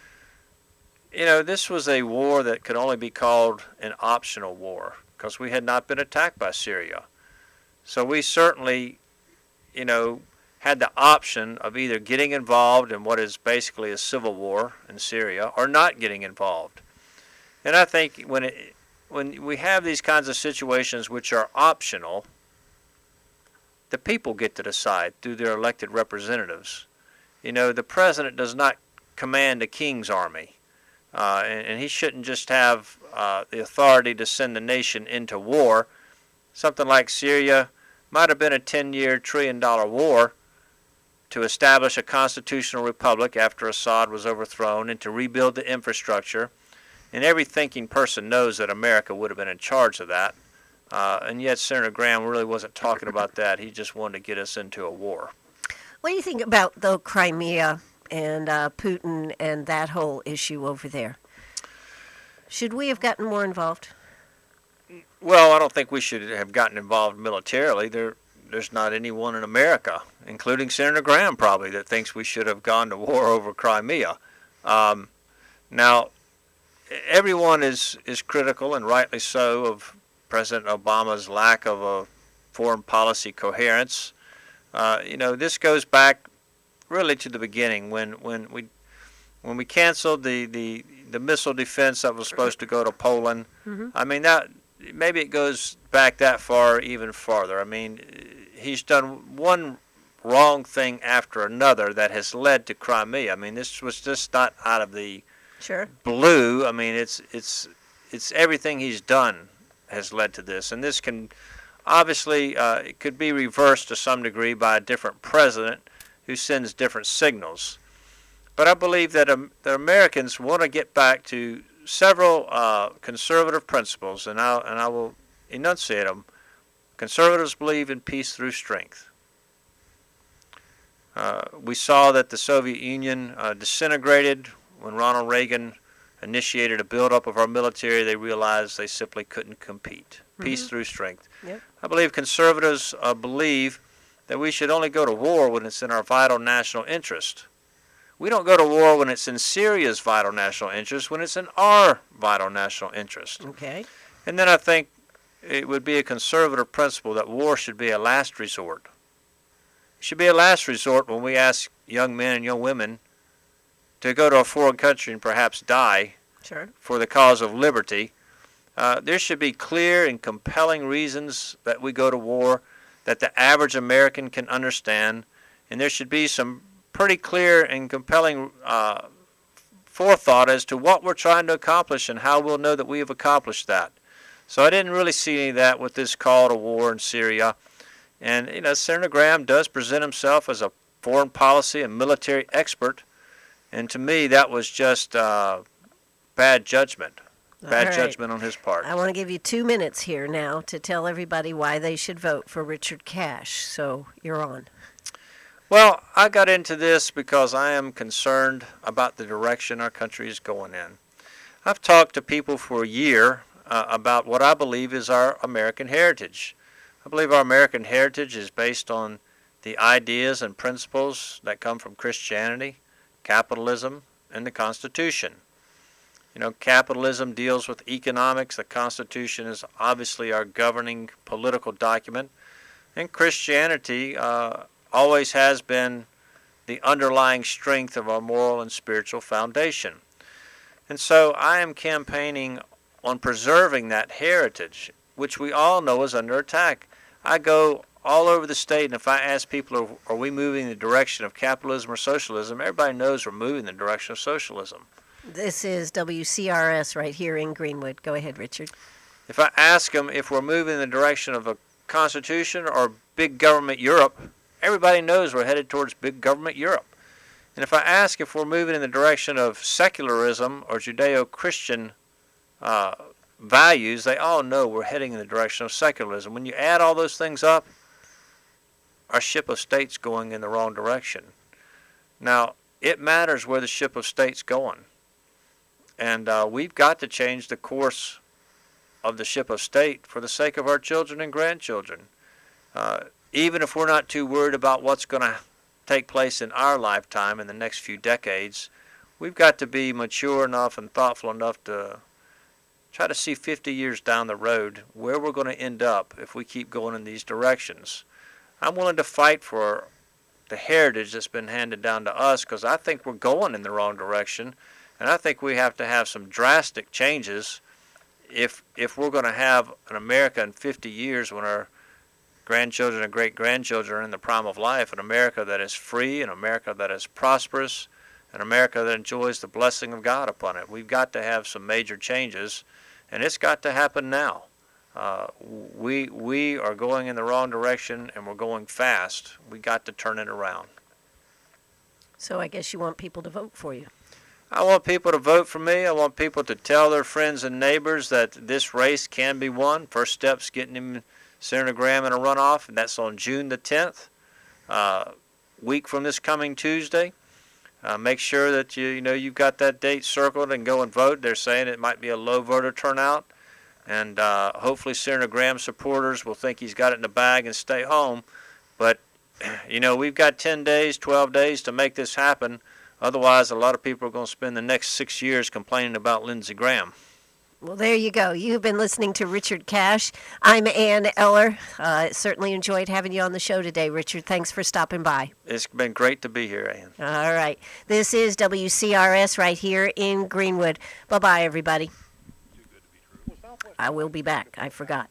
This was a war that could only be called an optional war because we had not been attacked by Syria. So we certainly had the option of either getting involved in what is basically a civil war in Syria or not getting involved. And I think when we have these kinds of situations which are optional, the people get to decide through their elected representatives. The president does not command a king's army, and he shouldn't just have the authority to send the nation into war. Something like Syria might have been a 10-year, $1 trillion war to establish a constitutional republic after Assad was overthrown and to rebuild the infrastructure. And every thinking person knows that America would have been in charge of that. And yet Senator Graham really wasn't talking about that. He just wanted to get us into a war. What do you think about, though, Crimea and Putin and that whole issue over there? Should we have gotten more involved? Well, I don't think we should have gotten involved militarily. There's not anyone in America, including Senator Graham probably, that thinks we should have gone to war over Crimea. Now, everyone is critical, and rightly so, of President Obama's lack of a foreign policy coherence. This goes back really to the beginning when we canceled the missile defense that was supposed to go to Poland. Mm-hmm. I mean, that maybe it goes back that far, even farther. I mean, he's done one wrong thing after another that has led to Crimea. I mean, this was just not out of the Sure. blue. I mean, it's everything he's done has led to this, and this can obviously it could be reversed to some degree by a different president who sends different signals. But I believe that the Americans want to get back to several conservative principles, and I will enunciate them. Conservatives believe in peace through strength. We saw that the Soviet Union disintegrated when Ronald Reagan initiated a buildup of our military. They realized they simply couldn't compete. Peace through strength. Yep. I believe conservatives believe that we should only go to war when it's in our vital national interest. We don't go to war when it's in Syria's vital national interest, when it's in our vital national interest. Okay. And then I think it would be a conservative principle that war should be a last resort. It should be a last resort when we ask young men and young women to go to a foreign country and perhaps die Sure. for the cause of liberty. There should be clear and compelling reasons that we go to war that the average American can understand, and there should be some pretty clear and compelling forethought as to what we're trying to accomplish and how we'll know that we have accomplished that. So I didn't really see any of that with this call to war in Syria. And, Senator Graham does present himself as a foreign policy and military expert, and to me that was just bad judgment. Bad judgment on his part. I want to give you 2 minutes here now to tell everybody why they should vote for Richard Cash. So you're on. Well, I got into this because I am concerned about the direction our country is going in. I've talked to people for a year about what I believe is our American heritage. I believe our American heritage is based on the ideas and principles that come from Christianity, capitalism, and the Constitution. Capitalism deals with economics. The Constitution is obviously our governing political document. And Christianity always has been the underlying strength of our moral and spiritual foundation. And so I am campaigning on preserving that heritage, which we all know is under attack. I go all over the state, and if I ask people, are we moving in the direction of capitalism or socialism, everybody knows we're moving in the direction of socialism. This is WCRS right here in Greenwood. Go ahead, Richard. If I ask them if we're moving in the direction of a constitution or big government Europe, everybody knows we're headed towards big government Europe. And if I ask if we're moving in the direction of secularism or Judeo-Christian values, they all know we're heading in the direction of secularism. When you add all those things up, our ship of state's going in the wrong direction. Now, it matters where the ship of state's going. And we've got to change the course of the ship of state for the sake of our children and grandchildren. Even if we're not too worried about what's going to take place in our lifetime in the next few decades, we've got to be mature enough and thoughtful enough to try to see 50 years down the road where we're going to end up if we keep going in these directions. I'm willing to fight for the heritage that's been handed down to us because I think we're going in the wrong direction. And I think we have to have some drastic changes if we're going to have an America in 50 years when our grandchildren and great-grandchildren are in the prime of life, an America that is free, an America that is prosperous, an America that enjoys the blessing of God upon it. We've got to have some major changes, and it's got to happen now. We are going in the wrong direction, and we're going fast. We got to turn it around. So I guess you want people to vote for you. I want people to vote for me. I want people to tell their friends and neighbors that this race can be won. First step's getting him, Senator Graham, in a runoff, and that's on June the 10th. week from this coming Tuesday. Make sure that you've got that date circled and go and vote. They're saying it might be a low voter turnout, and hopefully Senator Graham supporters will think he's got it in the bag and stay home. But we've got 10 days, 12 days to make this happen. Otherwise, a lot of people are going to spend the next 6 years complaining about Lindsey Graham. Well, there you go. You've been listening to Richard Cash. I'm Ann Eller. Certainly enjoyed having you on the show today, Richard. Thanks for stopping by. It's been great to be here, Ann. All right. This is WCRS right here in Greenwood. Bye-bye, everybody. I will be back. I forgot.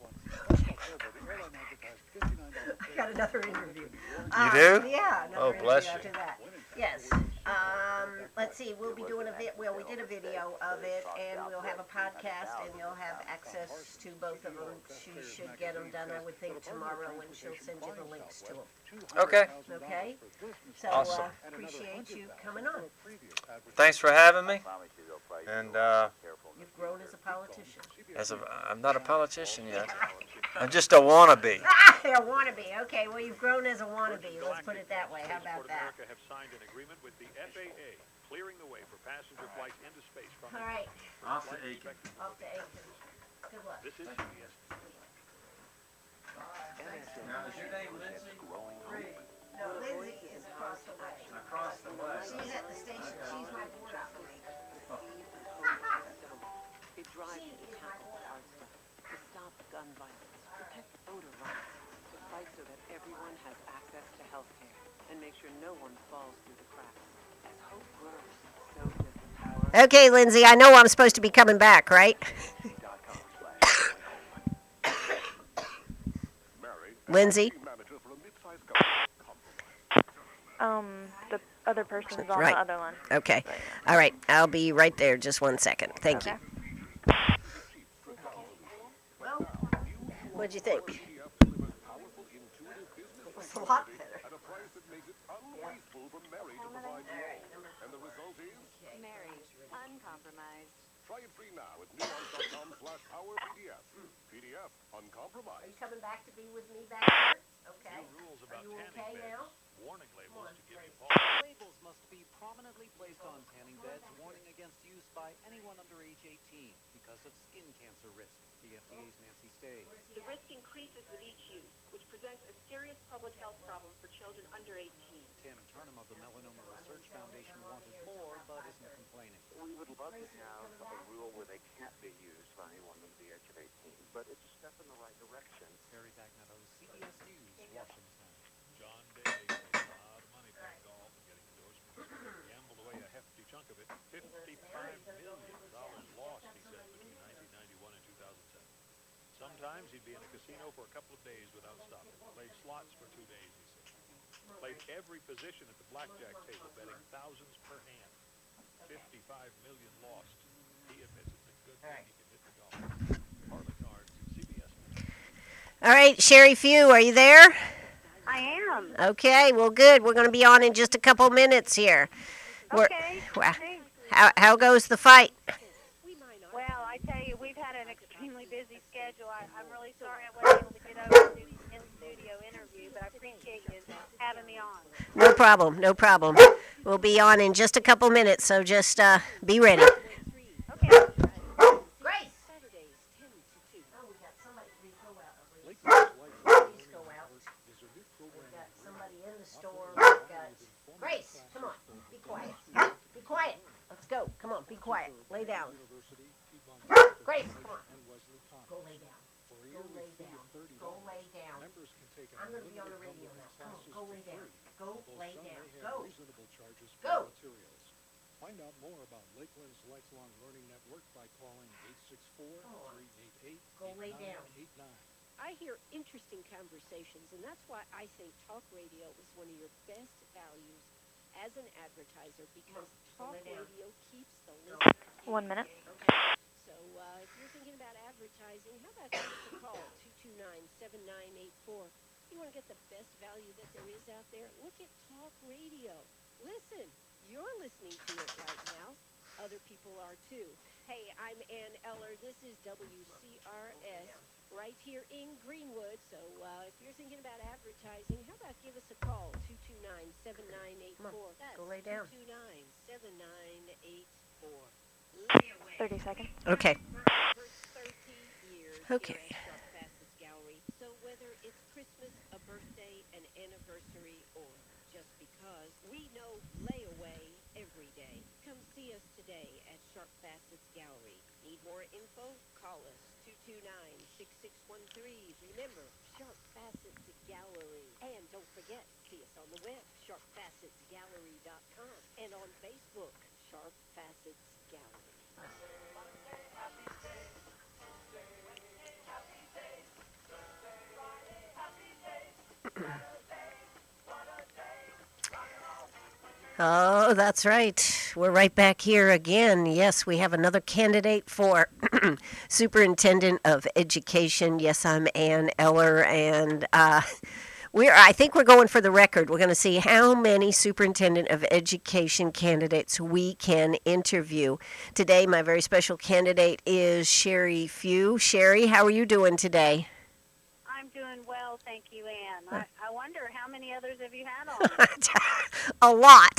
I got another interview. You do? Yeah. Oh, bless you. After that. Yes. Let's see. We'll be doing we did a video of it, and we'll have a podcast, and you'll have access to both of them. She should get them done, I would think, tomorrow, and she'll send you the links to them. Okay. Okay? So, Awesome. Appreciate you coming on. Than's for having me. And You've grown as a politician. I'm not a politician yet. I'm just a wannabe. A wannabe. Okay, well, you've grown as a wannabe. Let's put it that way. How about that? America have signed an agreement with the FAA, clearing the way for passenger flights into space from All right. Off to Aiken. Off to Aiken. Good luck. This is CBS. Now, is your name Lindsay? No, Lindsay is across the way. Across the way. She's at the station. She's my board operator. It drives you to tackle hard stuff, to stop gun violence, protect voter rights, to fight so that everyone has access to health care, and make sure no one falls through the cracks. As hope grows, so does the power. Okay, Lindsay, I know I'm supposed to be coming back, right? Lindsay? The other person is on Right. the other line. Okay. All right. I'll be right there. Just 1 second. Thank you. Well, what'd you think? It was a lot better. Mary, uncompromised. Try it free now at nuance.com/powerpdf. PDF Are uncompromised. you coming back to be with me back here? Okay. Rules Are about you tanning okay beds. now? Warning labels to give you Come pause. Labels must be prominently placed on tanning beds, warning against use by anyone under age 18 because of skin cancer risk. The FDA's Nancy Stay. The risk increases with each use, which presents a serious public health problem for children under 18. Tim Turnham of the Melanoma Research Foundation wanted more, but isn't complaining. We would love to have a rule where they can't be used by anyone under the age of 18, but it's a step in the right direction. Terry Bagnetto, CBS News, Washington. John Day made a lot of money playing golf and getting endorsements. Gambled away a hefty chunk of it. $55 million lost, he said, between 1991 and 2007. Sometimes he'd be in a casino for a couple of days without stopping. Played slots for 2 days, he said. Played every position at the blackjack table, betting thousands per hand. $55 million lost. He admits it's a good thing he can hit the golf. Harley Cards, CBS News. All right, Sherry Few, are you there? I am. Okay, well, good. We're going to be on in just a couple minutes here. Okay. Well, how goes the fight? Well, I tell you, we've had an extremely busy schedule. I'm really sorry I wasn't able to get over to do the in-studio interview, but I appreciate you having me on. No problem, no problem. We'll be on in just a couple minutes, so just be ready. Okay. Grace! Saturdays 10 to 2. Oh, we got somebody, please go out. Please go out. We've got somebody in the store. We've got Grace, come on, be quiet. Be quiet. Let's go. Come on, be quiet. Lay down. Grace, come on. Go lay down. Go lay down. Go lay down. I'm going to be on the radio now. Come on, go lay down. Go lay down. Go. Go. Find out more about Lakeland's Lifelong Learning Network by calling 864-388-8989. Go lay down. I hear interesting conversations, and that's why I think talk radio is one of your best values as an advertiser, because talk radio keeps the listener. 1 minute. So if you're thinking about advertising, how about just a call, 229-7984. You want to get the best value that there is out there? Look at talk radio. Listen, you're listening to it right now. Other people are too. Hey, I'm Ann Eller. This is WCRS right here in Greenwood. So if you're thinking about advertising, how about give us a call, 229-7984. That's go lay down. 229-7984. 30 seconds. Okay. For 30 years Okay. here at Sharp Facets Gallery. So whether it's Christmas, a birthday, an anniversary, or just because, we know layaway every day. Come see us today at Sharp Facets Gallery. Need more info? Call us, 229-6613. Remember, Sharp Facets Gallery. And don't forget, see us on the web, sharpfacetsgallery.com. And on Facebook, Sharp Facets Gallery. Oh, that's right. We're right back here again. Yes, we have another candidate for Superintendent of Education. Yes, I'm Ann Eller, and I think we're going for the record. We're going to see how many Superintendent of Education candidates we can interview. Today, my very special candidate is Sherry Few. Sherry, how are you doing today? I'm doing well, thank you, Ann. I wonder how many others have you had on? A lot.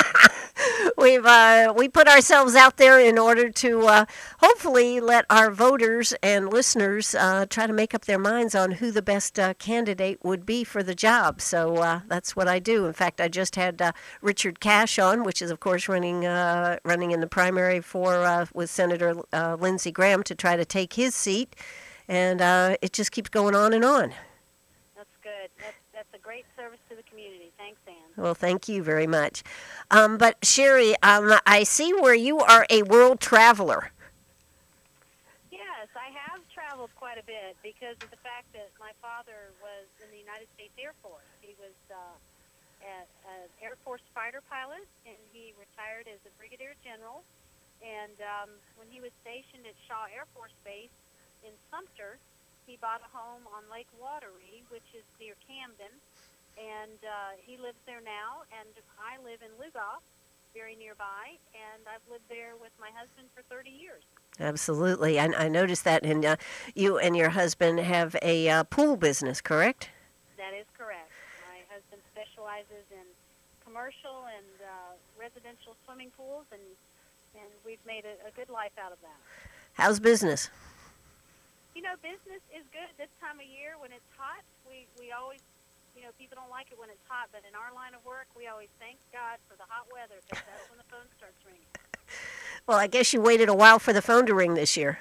We put ourselves out there in order to hopefully let our voters and listeners try to make up their minds on who the best candidate would be for the job. So that's what I do. In fact, I just had Richard Cash on, which is of course running in the primary for with Senator Lindsey Graham to try to take his seat, and it just keeps going on and on. That's good. That's a great service to the community. Thanks, Ann. Well, thank you very much. But Sherry, I see where you are a world traveler. Yes, I have traveled quite a bit because of the fact that my father was in the United States Air Force. He was an Air Force fighter pilot, and he retired as a brigadier general. And when he was stationed at Shaw Air Force Base in Sumter, he bought a home on Lake Wateree, which is near Camden. And he lives there now, and I live in Lugoff, very nearby, and I've lived there with my husband for 30 years. Absolutely. I noticed that, and you and your husband have a pool business, correct? That is correct. My husband specializes in commercial and residential swimming pools, and we've made a good life out of that. How's business? You know, business is good this time of year when it's hot. We always... You know, people don't like it when it's hot, but in our line of work, we always thank God for the hot weather because that's when the phone starts ringing. Well, I guess you waited a while for the phone to ring this year.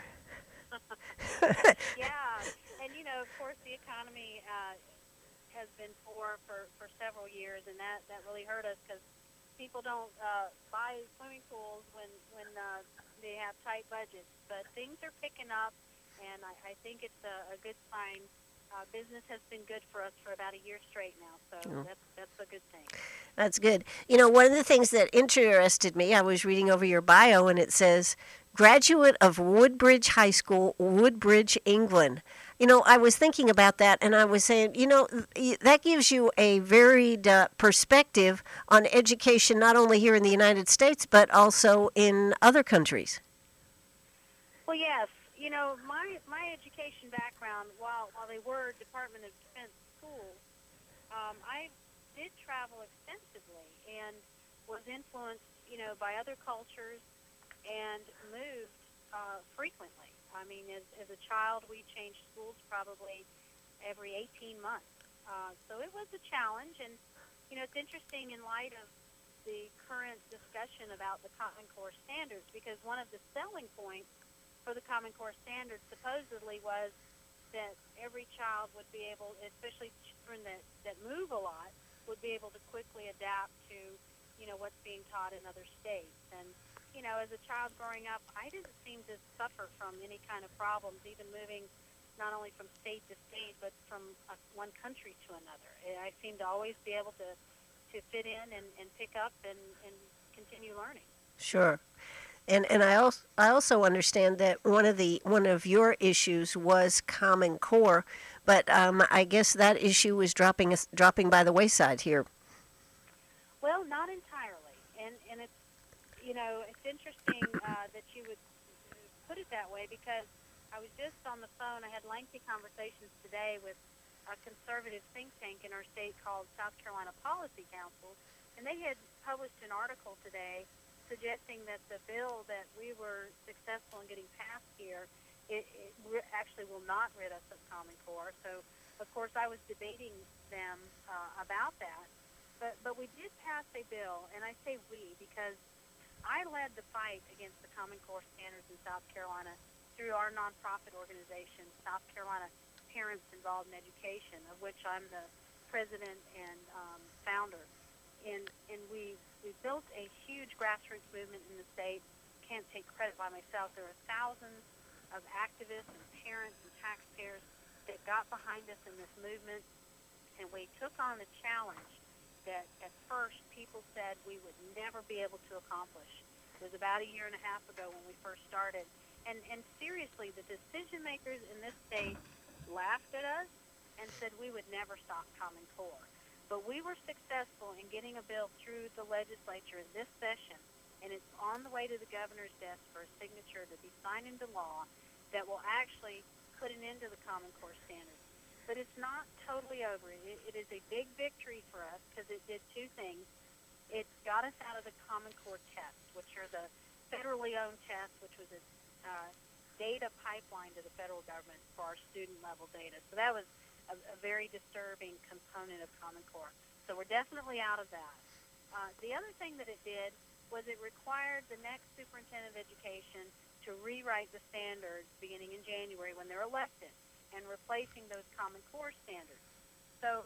Yeah, and you know, of course, the economy has been poor for several years, and that really hurt us because people don't buy swimming pools when they have tight budgets. But things are picking up, and I think it's a good sign. Business has been good for us for about a year straight now, so that's a good thing. That's good. You know, one of the things that interested me, I was reading over your bio, and it says, graduate of Woodbridge High School, Woodbridge, England. You know, I was thinking about that, and I was saying, you know, that gives you a varied perspective on education, not only here in the United States, but also in other countries. Well, yes. You know, my education background, while they were Department of Defense schools, I did travel extensively and was influenced, you know, by other cultures and moved frequently. I mean, as a child, we changed schools probably every 18 months. So it was a challenge, and, you know, it's interesting in light of the current discussion about the Common Core standards, because one of the selling points for the Common Core standards supposedly was that every child would be able, especially children that move a lot, would be able to quickly adapt to, you know, what's being taught in other states. And, you know, as a child growing up, I didn't seem to suffer from any kind of problems, even moving not only from state to state, but from one country to another. I seemed to always be able to fit in and pick up and continue learning. Sure. And I also understand that one of your issues was Common Core, but I guess that issue was dropping by the wayside here. Well, not entirely, and it's, you know, it's interesting that you would put it that way, because I was just on the phone. I had lengthy conversations today with a conservative think tank in our state called South Carolina Policy Council, and they had published an article today suggesting that the bill that we were successful in getting passed here, it actually will not rid us of Common Core. So, of course, I was debating them about that. But we did pass a bill, and I say we because I led the fight against the Common Core standards in South Carolina through our nonprofit organization, South Carolina Parents Involved in Education, of which I'm the president and founder. And we built a huge grassroots movement in the state. Can't take credit by myself. There are thousands of activists and parents and taxpayers that got behind us in this movement, and we took on the challenge that at first people said we would never be able to accomplish. It was about a year and a half ago when we first started. And seriously, the decision makers in this state laughed at us and said we would never stop Common Core. But we were successful in getting a bill through the legislature in this session, and it's on the way to the governor's desk for a signature to be signed into law that will actually put an end to the Common Core standards. But it's not totally over. It is a big victory for us because it did two things. It got us out of the Common Core tests, which are the federally owned tests, which was a data pipeline to the federal government for our student-level data. So that was a very disturbing component of Common Core. So we're definitely out of that. The other thing that it did was it required the next superintendent of education to rewrite the standards beginning in January when they're elected, and replacing those Common Core standards. So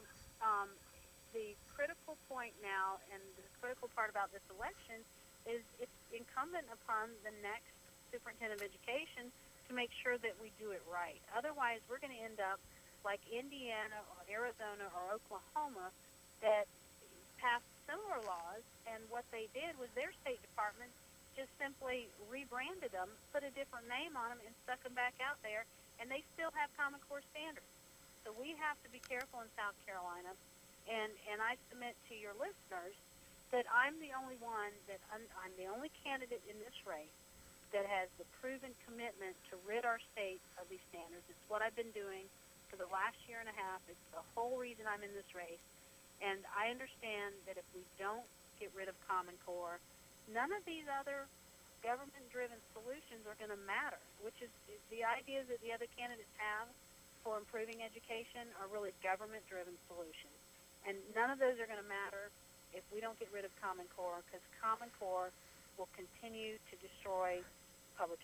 the critical point now and the critical part about this election is it's incumbent upon the next superintendent of education to make sure that we do it right. Otherwise, we're going to end up like Indiana or Arizona or Oklahoma that passed similar laws, and what they did was their State Department just simply rebranded them, put a different name on them, and stuck them back out there, and they still have Common Core standards. So we have to be careful in South Carolina, and I submit to your listeners that I'm the only one I'm the only candidate in this race that has the proven commitment to rid our state of these standards. It's what I've been doing for the last year and a half. It's the whole reason I'm in this race, and I understand that if we don't get rid of Common Core, none of these other government-driven solutions are going to matter, which is the ideas that the other candidates have for improving education are really government-driven solutions. And none of those are going to matter if we don't get rid of Common Core, because Common Core will continue to destroy public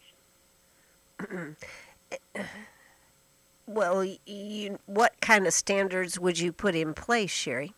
education. Well, what kind of standards would you put in place, Sherry?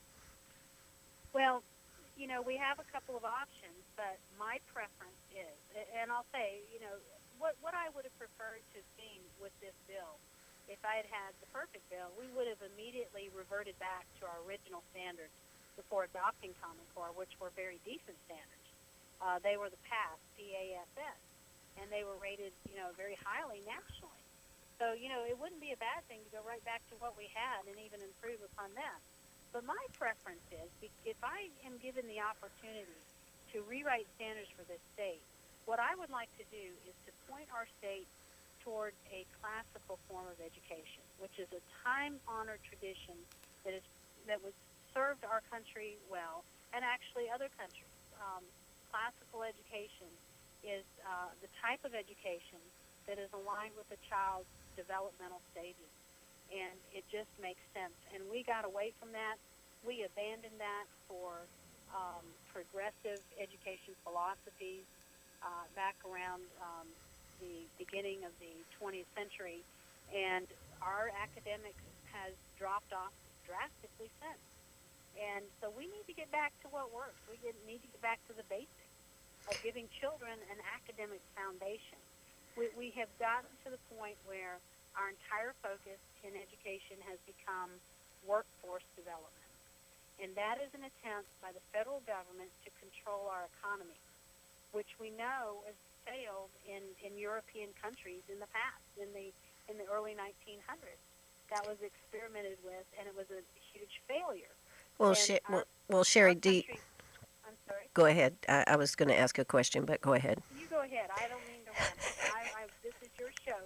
Well, we have a couple of options, but my preference is, and I'll say, what I would have preferred to have seen with this bill, if I had had the perfect bill, we would have immediately reverted back to our original standards before adopting Common Core, which were very decent standards. They were the PASS, P-A-S-S, and they were rated, very highly nationally. So, it wouldn't be a bad thing to go right back to what we had and even improve upon that. But my preference is, if I am given the opportunity to rewrite standards for this state, what I would like to do is to point our state toward a classical form of education, which is a time-honored tradition that was served our country well, and actually other countries. Classical education is the type of education that is aligned with a child's developmental stages. And it just makes sense. And we got away from that. We abandoned that for progressive education philosophies back around the beginning of the 20th century. And our academics has dropped off drastically since. And so we need to get back to what works. We need to get back to the basics of giving children an academic foundation. We have gotten to the point where our entire focus in education has become workforce development. And that is an attempt by the federal government to control our economy, which we know has failed in European countries in the past, in the early 1900s. That was experimented with, and it was a huge failure. Well, Sherry, I'm sorry? go ahead. I was going to ask a question, but go ahead. You go ahead. I don't mean to rant. This is your show,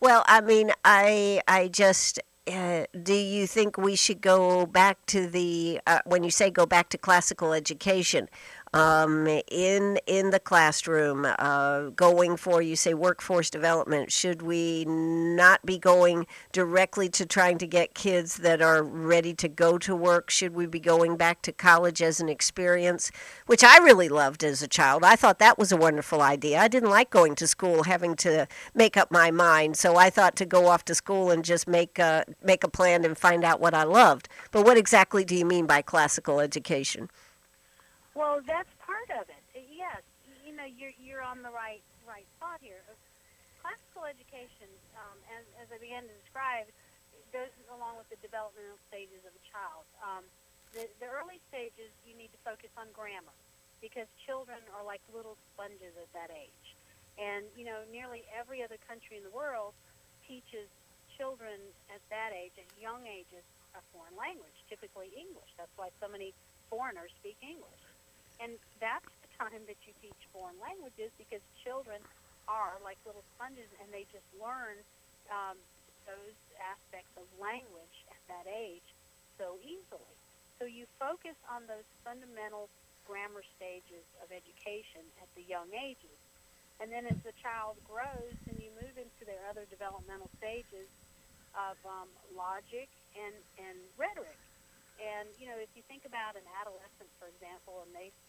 Well, I mean, I just. Do you think we should go back to when you say go back to classical education, in the classroom, going for, you say, workforce development? Should we not be going directly to trying to get kids that are ready to go to work? Should we be going back to college as an experience, which I really loved as a child? I thought that was a wonderful idea. I didn't like going to school, having to make up my mind, so I thought to go off to school and just make a plan and find out what I loved. But what exactly do you mean by classical education? Well, that's part of it. Yes, you know, you're on the right spot here. Classical education, as I began to describe, goes along with the developmental stages of a child. The early stages, you need to focus on grammar, because children are like little sponges at that age. And, you know, nearly every other country in the world teaches children at that age, at young ages, a foreign language, typically English. That's why so many foreigners speak English. And that's the time that you teach foreign languages, because children are like little sponges, and they just learn those aspects of language at that age so easily. So you focus on those fundamental grammar stages of education at the young ages. And then as the child grows, and you move into their other developmental stages of logic and rhetoric. And, you know, if you think about an adolescent, for example, and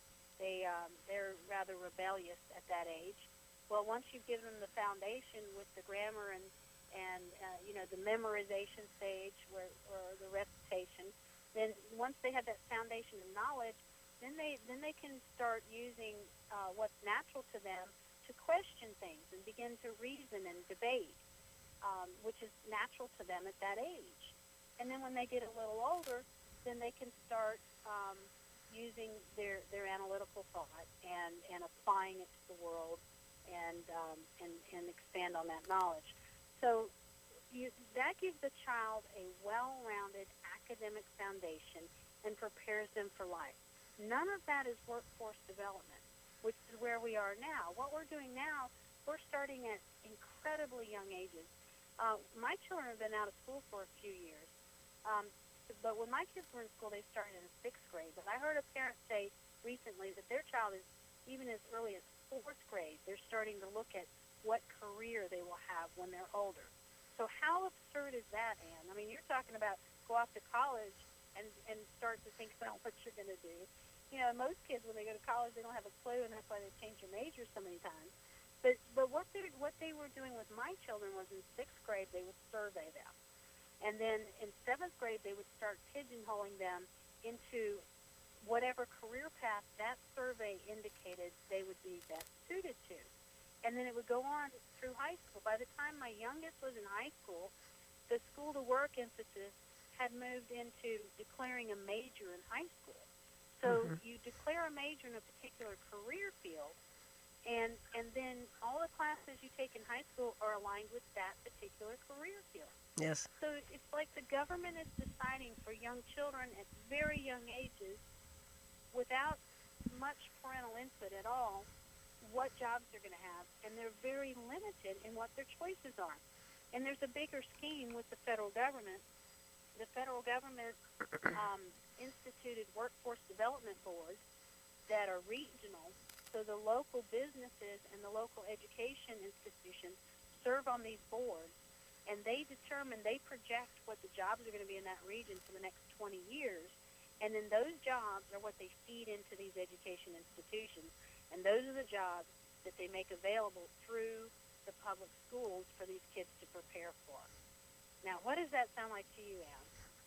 they're rather rebellious at that age, well, once you've given them the foundation with the grammar and you know, the memorization stage or the recitation, then once they have that foundation of knowledge, then they can start using what's natural to them to question things and begin to reason and debate, which is natural to them at that age. And then when they get a little older, then they can start using their analytical thought and applying it to the world and expand on that knowledge. So that gives the child a well-rounded academic foundation and prepares them for life. None of that is workforce development, which is where we are now. What we're doing now, we're starting at incredibly young ages. My children have been out of school for a few years, but when my kids were in school, they started in 6th grade. But I heard a parent say recently that their child is even as early as 4th grade. They're starting to look at what career they will have when they're older. So how absurd is that, Ann? I mean, you're talking about go off to college and start to think about what you're going to do. You know, most kids, when they go to college, they don't have a clue, and that's why they change their major so many times. But what they were doing with my children was in 6th grade, they would survey them. And then in 7th grade, they would start pigeonholing them into whatever career path that survey indicated they would be best suited to. And then it would go on through high school. By the time my youngest was in high school, the school-to-work emphasis had moved into declaring a major in high school. So you declare a major in a particular career field, and then all the classes you take in high school are aligned with that particular career field. Yes. So it's like the government is deciding for young children at very young ages, without much parental input at all, what jobs they're going to have, and they're very limited in what their choices are. And there's a bigger scheme with the federal government. The federal government instituted workforce development boards that are regional, so the local businesses and the local education institutions serve on these boards, and they project what the jobs are going to be in that region for the next 20 years, and then those jobs are what they feed into these education institutions, and those are the jobs that they make available through the public schools for these kids to prepare for. Now, what does that sound like to you, Ann?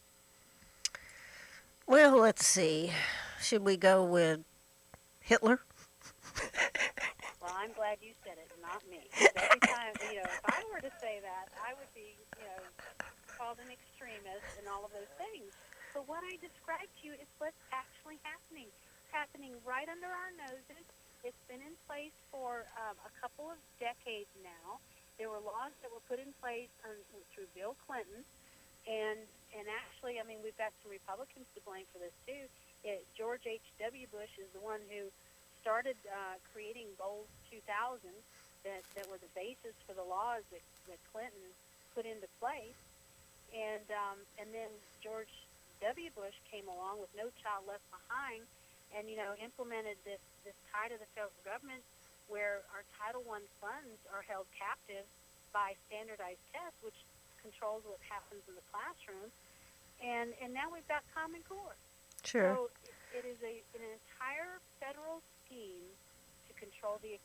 Well, let's see. Should we go with Hitler? Well, I'm glad you said it, not me. Every time, you know, if I were to say that, I would be, you know, called an extremist and all of those things. But what I described to you is what's actually happening. It's happening right under our noses. It's been in place for a couple of decades now. There were laws that were put in place through Bill Clinton, and actually, I mean, we've got some Republicans to blame for this too. George H.W. Bush is the one who started creating Goals 2000 that were the basis for the laws that Clinton put into place. And then George W. Bush came along with No Child Left Behind, and implemented this tie to the federal government, where our Title I funds are held captive by standardized tests, which controls what happens in the classroom. And now we've got Common Core. Sure. So it is an entire federal scheme to control the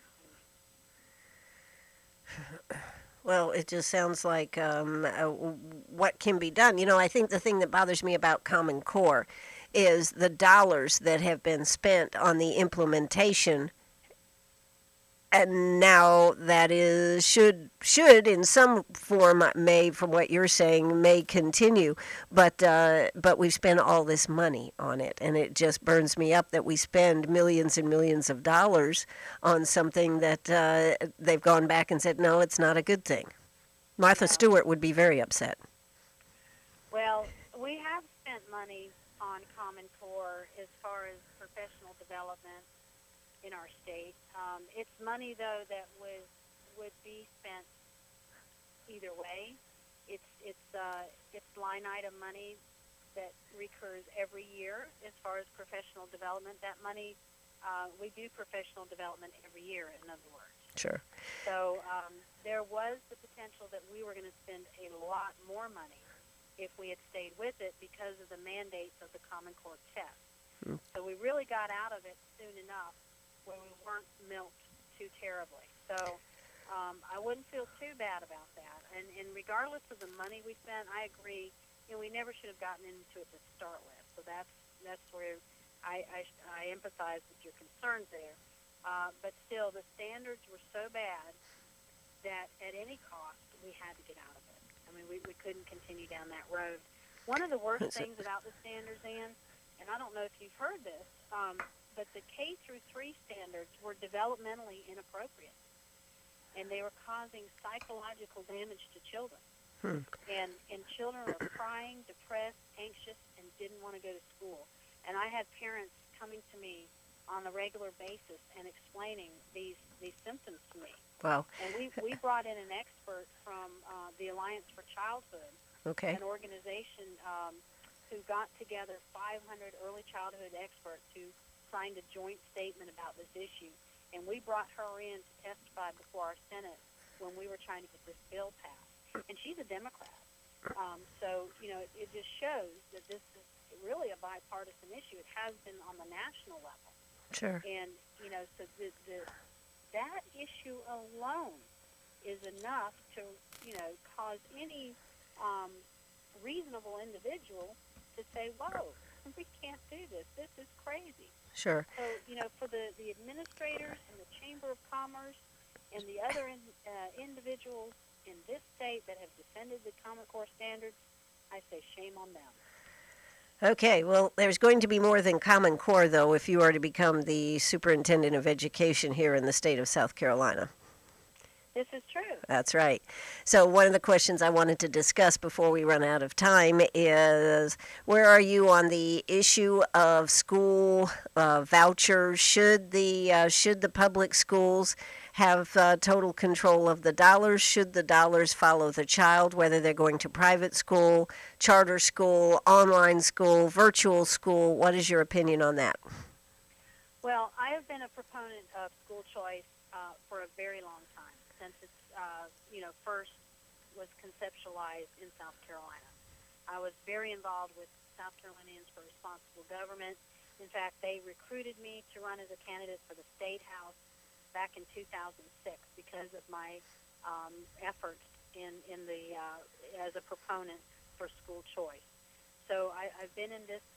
economy. Well, it just sounds like what can be done. I think the thing that bothers me about Common Core is the dollars that have been spent on the implementation, and now that is should in some form from what you're saying, may continue, but we've spent all this money on it, and it just burns me up that we spend millions and millions of dollars on something that they've gone back and said, no, it's not a good thing. Martha Stewart would be very upset. Well, we have spent money on Common Core as far as professional development in our state. It's money, though, that would be spent either way. It's line item money that recurs every year as far as professional development. That money, we do professional development every year, in other words. Sure. So there was the potential that we were going to spend a lot more money if we had stayed with it because of the mandates of the Common Core test. So we really got out of it soon enough where we weren't milked too terribly. So I wouldn't feel too bad about that. And regardless of the money we spent, I agree, we never should have gotten into it to start with. So that's where I empathize with your concerns there. But still, the standards were so bad that at any cost we had to get out of it. I mean, we couldn't continue down that road. One of the worst things about the standards, Ann, and I don't know if you've heard this, but the K through 3 standards were developmentally inappropriate, and they were causing psychological damage to children. And children were crying, depressed, anxious, and didn't want to go to school. And I had parents coming to me on a regular basis and explaining these symptoms to me. Wow. And we brought in an expert from the Alliance for Childhood, an organization who got together 500 early childhood experts who signed a joint statement about this issue. And we brought her in to testify before our Senate when we were trying to get this bill passed. And she's a Democrat. So, it just shows that this is really a bipartisan issue. It has been on the national level. Sure. And, so that issue alone is enough to, cause any reasonable individual to say, whoa, we can't do this. This is crazy. Sure. So, for the administrators and the Chamber of Commerce and the other individuals in this state that have defended the Common Core standards, I say shame on them. Okay, well, there's going to be more than Common Core, though, if you are to become the superintendent of education here in the state of South Carolina. This is true. That's right. So one of the questions I wanted to discuss before we run out of time is, where are you on the issue of school vouchers? Should the public schools have total control of the dollars? Should the dollars follow the child, whether they're going to private school, charter school, online school, virtual school? What is your opinion on that? Well, I have been a proponent of school choice for a very long time, since it's, first was conceptualized in South Carolina. I was very involved with South Carolinians for Responsible Government. In fact, they recruited me to run as a candidate for the State House back in 2006 because of my efforts in the as a proponent for school choice. So I've been in this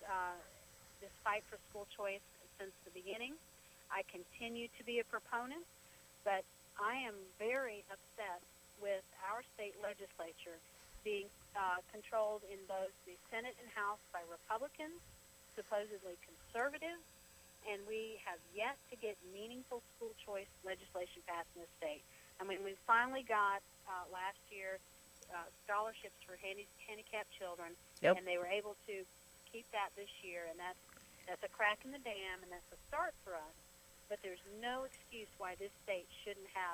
fight for school choice since the beginning. I continue to be a proponent, but I am very upset with our state legislature being controlled in both the Senate and House by Republicans, supposedly conservative, and we have yet to get meaningful school choice legislation passed in the state. I mean, we finally got last year scholarships for handicapped children, and they were able to keep that this year, and that's a crack in the dam, and that's a start for us. But there's no excuse why this state shouldn't have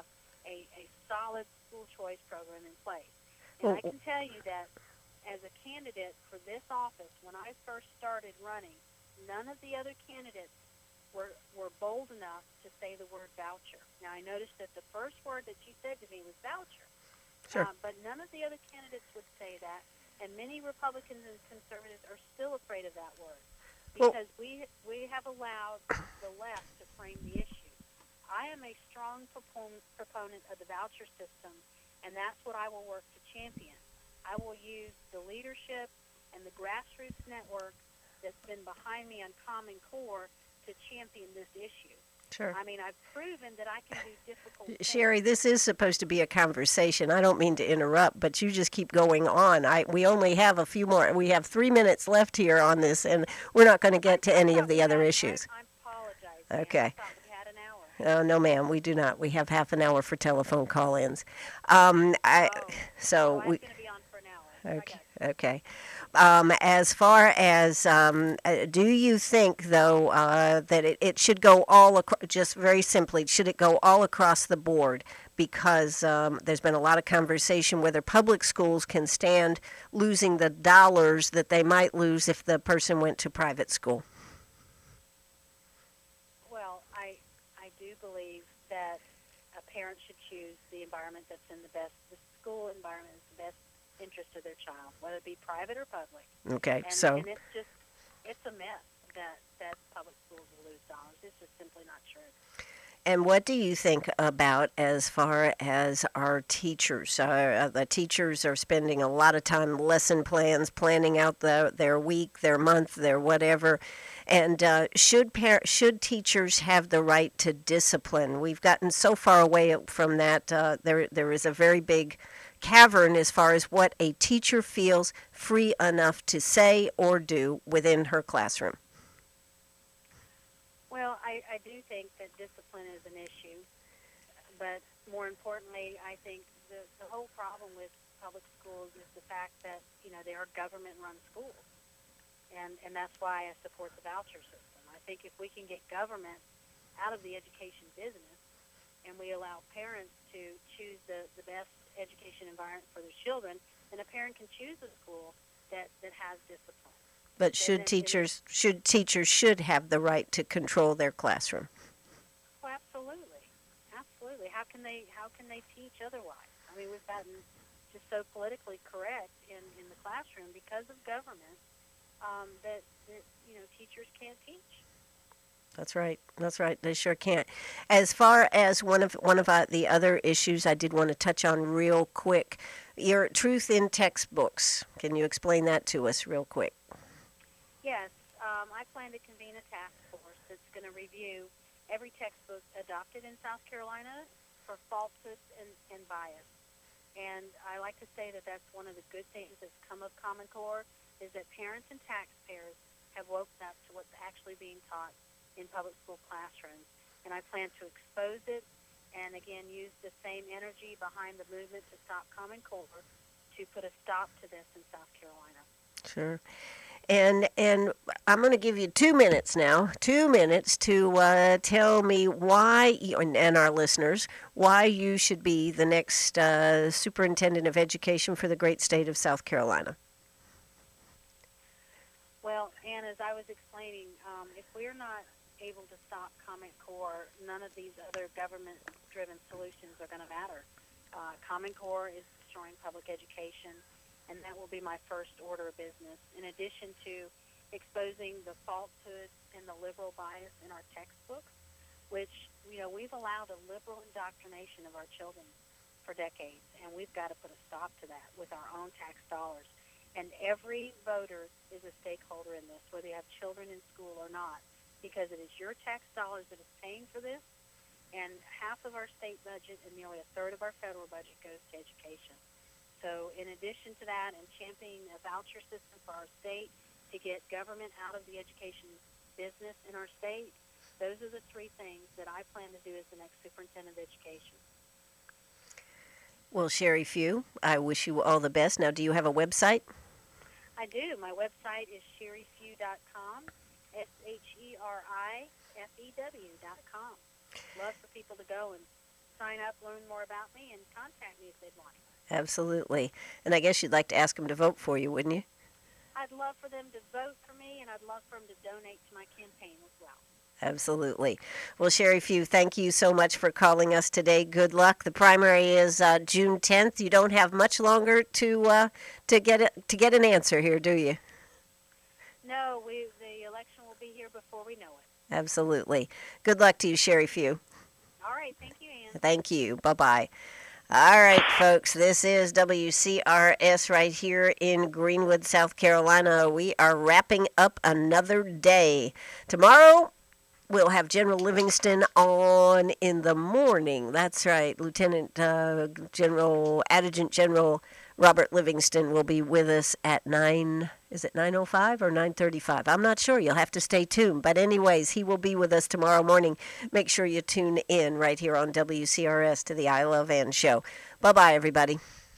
a solid school choice program in place. Well, And I can tell you that as a candidate for this office, when I first started running, none of the other candidates were bold enough to say the word voucher. Now, I noticed that the first word that you said to me was voucher. Sure. But none of the other candidates would say that, and many Republicans and conservatives are still afraid of that word because we have allowed the left to frame the issue. I am a strong proponent of the voucher system, and that's what I will work to champion. I will use the leadership and the grassroots network that's been behind me on Common Core to champion this issue. Sure. I mean, I've proven that I can do difficult things. Sherry, this is supposed to be a conversation. I don't mean to interrupt, but you just keep going on. We only have a few more. We have 3 minutes left here on this, and we're not going to get to any of the other issues. I apologize. Okay. I thought we had an hour. Oh, no, ma'am, we do not. We have half an hour for telephone call-ins. So I was we. going to be on for an hour. Okay. Okay. As far as, do you think, though, that it should go all just very simply, should it go all across the board? Because there's been a lot of conversation whether public schools can stand losing the dollars that they might lose if the person went to private school. Well, I do believe that a parent should choose the environment that's in the school environment is the best interest of their child, whether it be private or public. Okay, and it's a myth that public schools will lose dollars. It's just simply not true. And what do you think about as far as our teachers? The teachers are spending a lot of time lesson plans, planning out their week, their month, their whatever. And should teachers have the right to discipline? We've gotten so far away from that. There is a very big cavern as far as what a teacher feels free enough to say or do within her classroom. Well, I do think that discipline is an issue, but more importantly, I think the whole problem with public schools is the fact that, they are government-run schools, and that's why I support the voucher system. I think if we can get government out of the education business and we allow parents to choose the best education environment for their children, then a parent can choose a school that has discipline. But teachers should have the right to control their classroom? Oh, absolutely. How can they teach otherwise? I mean, we've gotten just so politically correct in the classroom because of government that teachers can't teach. That's right. They sure can't. As far as one of the other issues I did want to touch on real quick, your truth in textbooks. Can you explain that to us real quick? Yes. I plan to convene a task force that's going to review every textbook adopted in South Carolina for falsehoods and bias. And I like to say that that's one of the good things that's come of Common Core is that parents and taxpayers have woken up to what's actually being taught in public school classrooms, and I plan to expose it and, again, use the same energy behind the movement to stop Common Core to put a stop to this in South Carolina. Sure. And I'm going to give you 2 minutes now, 2 minutes to tell me why, and our listeners, why you should be the next superintendent of education for the great state of South Carolina. Well, Ann, as I was explaining, if we're not able to stop Common Core, none of these other government-driven solutions are going to matter. Common Core is destroying public education, and that will be my first order of business, in addition to exposing the falsehoods and the liberal bias in our textbooks, which, we've allowed a liberal indoctrination of our children for decades, and we've got to put a stop to that with our own tax dollars. And every voter is a stakeholder in this, whether you have children in school or not, because it is your tax dollars that is paying for this, and half of our state budget and nearly a third of our federal budget goes to education. So in addition to that and championing a voucher system for our state to get government out of the education business in our state, those are the three things that I plan to do as the next superintendent of education. Well, Sherry Few, I wish you all the best. Now, do you have a website? I do. My website is sherryfew.com, SHERIFEW.com. Love for people to go and sign up, learn more about me, and contact me if they'd like. Absolutely. And I guess you'd like to ask them to vote for you, wouldn't you? I'd love for them to vote for me, and I'd love for them to donate to my campaign as well. Absolutely. Well, Sherry Few, thank you so much for calling us today. Good luck. The primary is June 10th. You don't have much longer to get an answer here, do you? No, the election will be here before we know it. Absolutely. Good luck to you, Sherry Few. All right. Thank you, Ann. Thank you. Bye-bye. All right, folks, this is WCRS right here in Greenwood, South Carolina. We are wrapping up another day. Tomorrow, we'll have General Livingston on in the morning. That's right. Lieutenant General, Adjutant General Robert Livingston will be with us at 9, is it 9:05 or 9:35? I'm not sure. You'll have to stay tuned. But anyways, he will be with us tomorrow morning. Make sure you tune in right here on WCRS to the I Love Ann show. Bye-bye, everybody.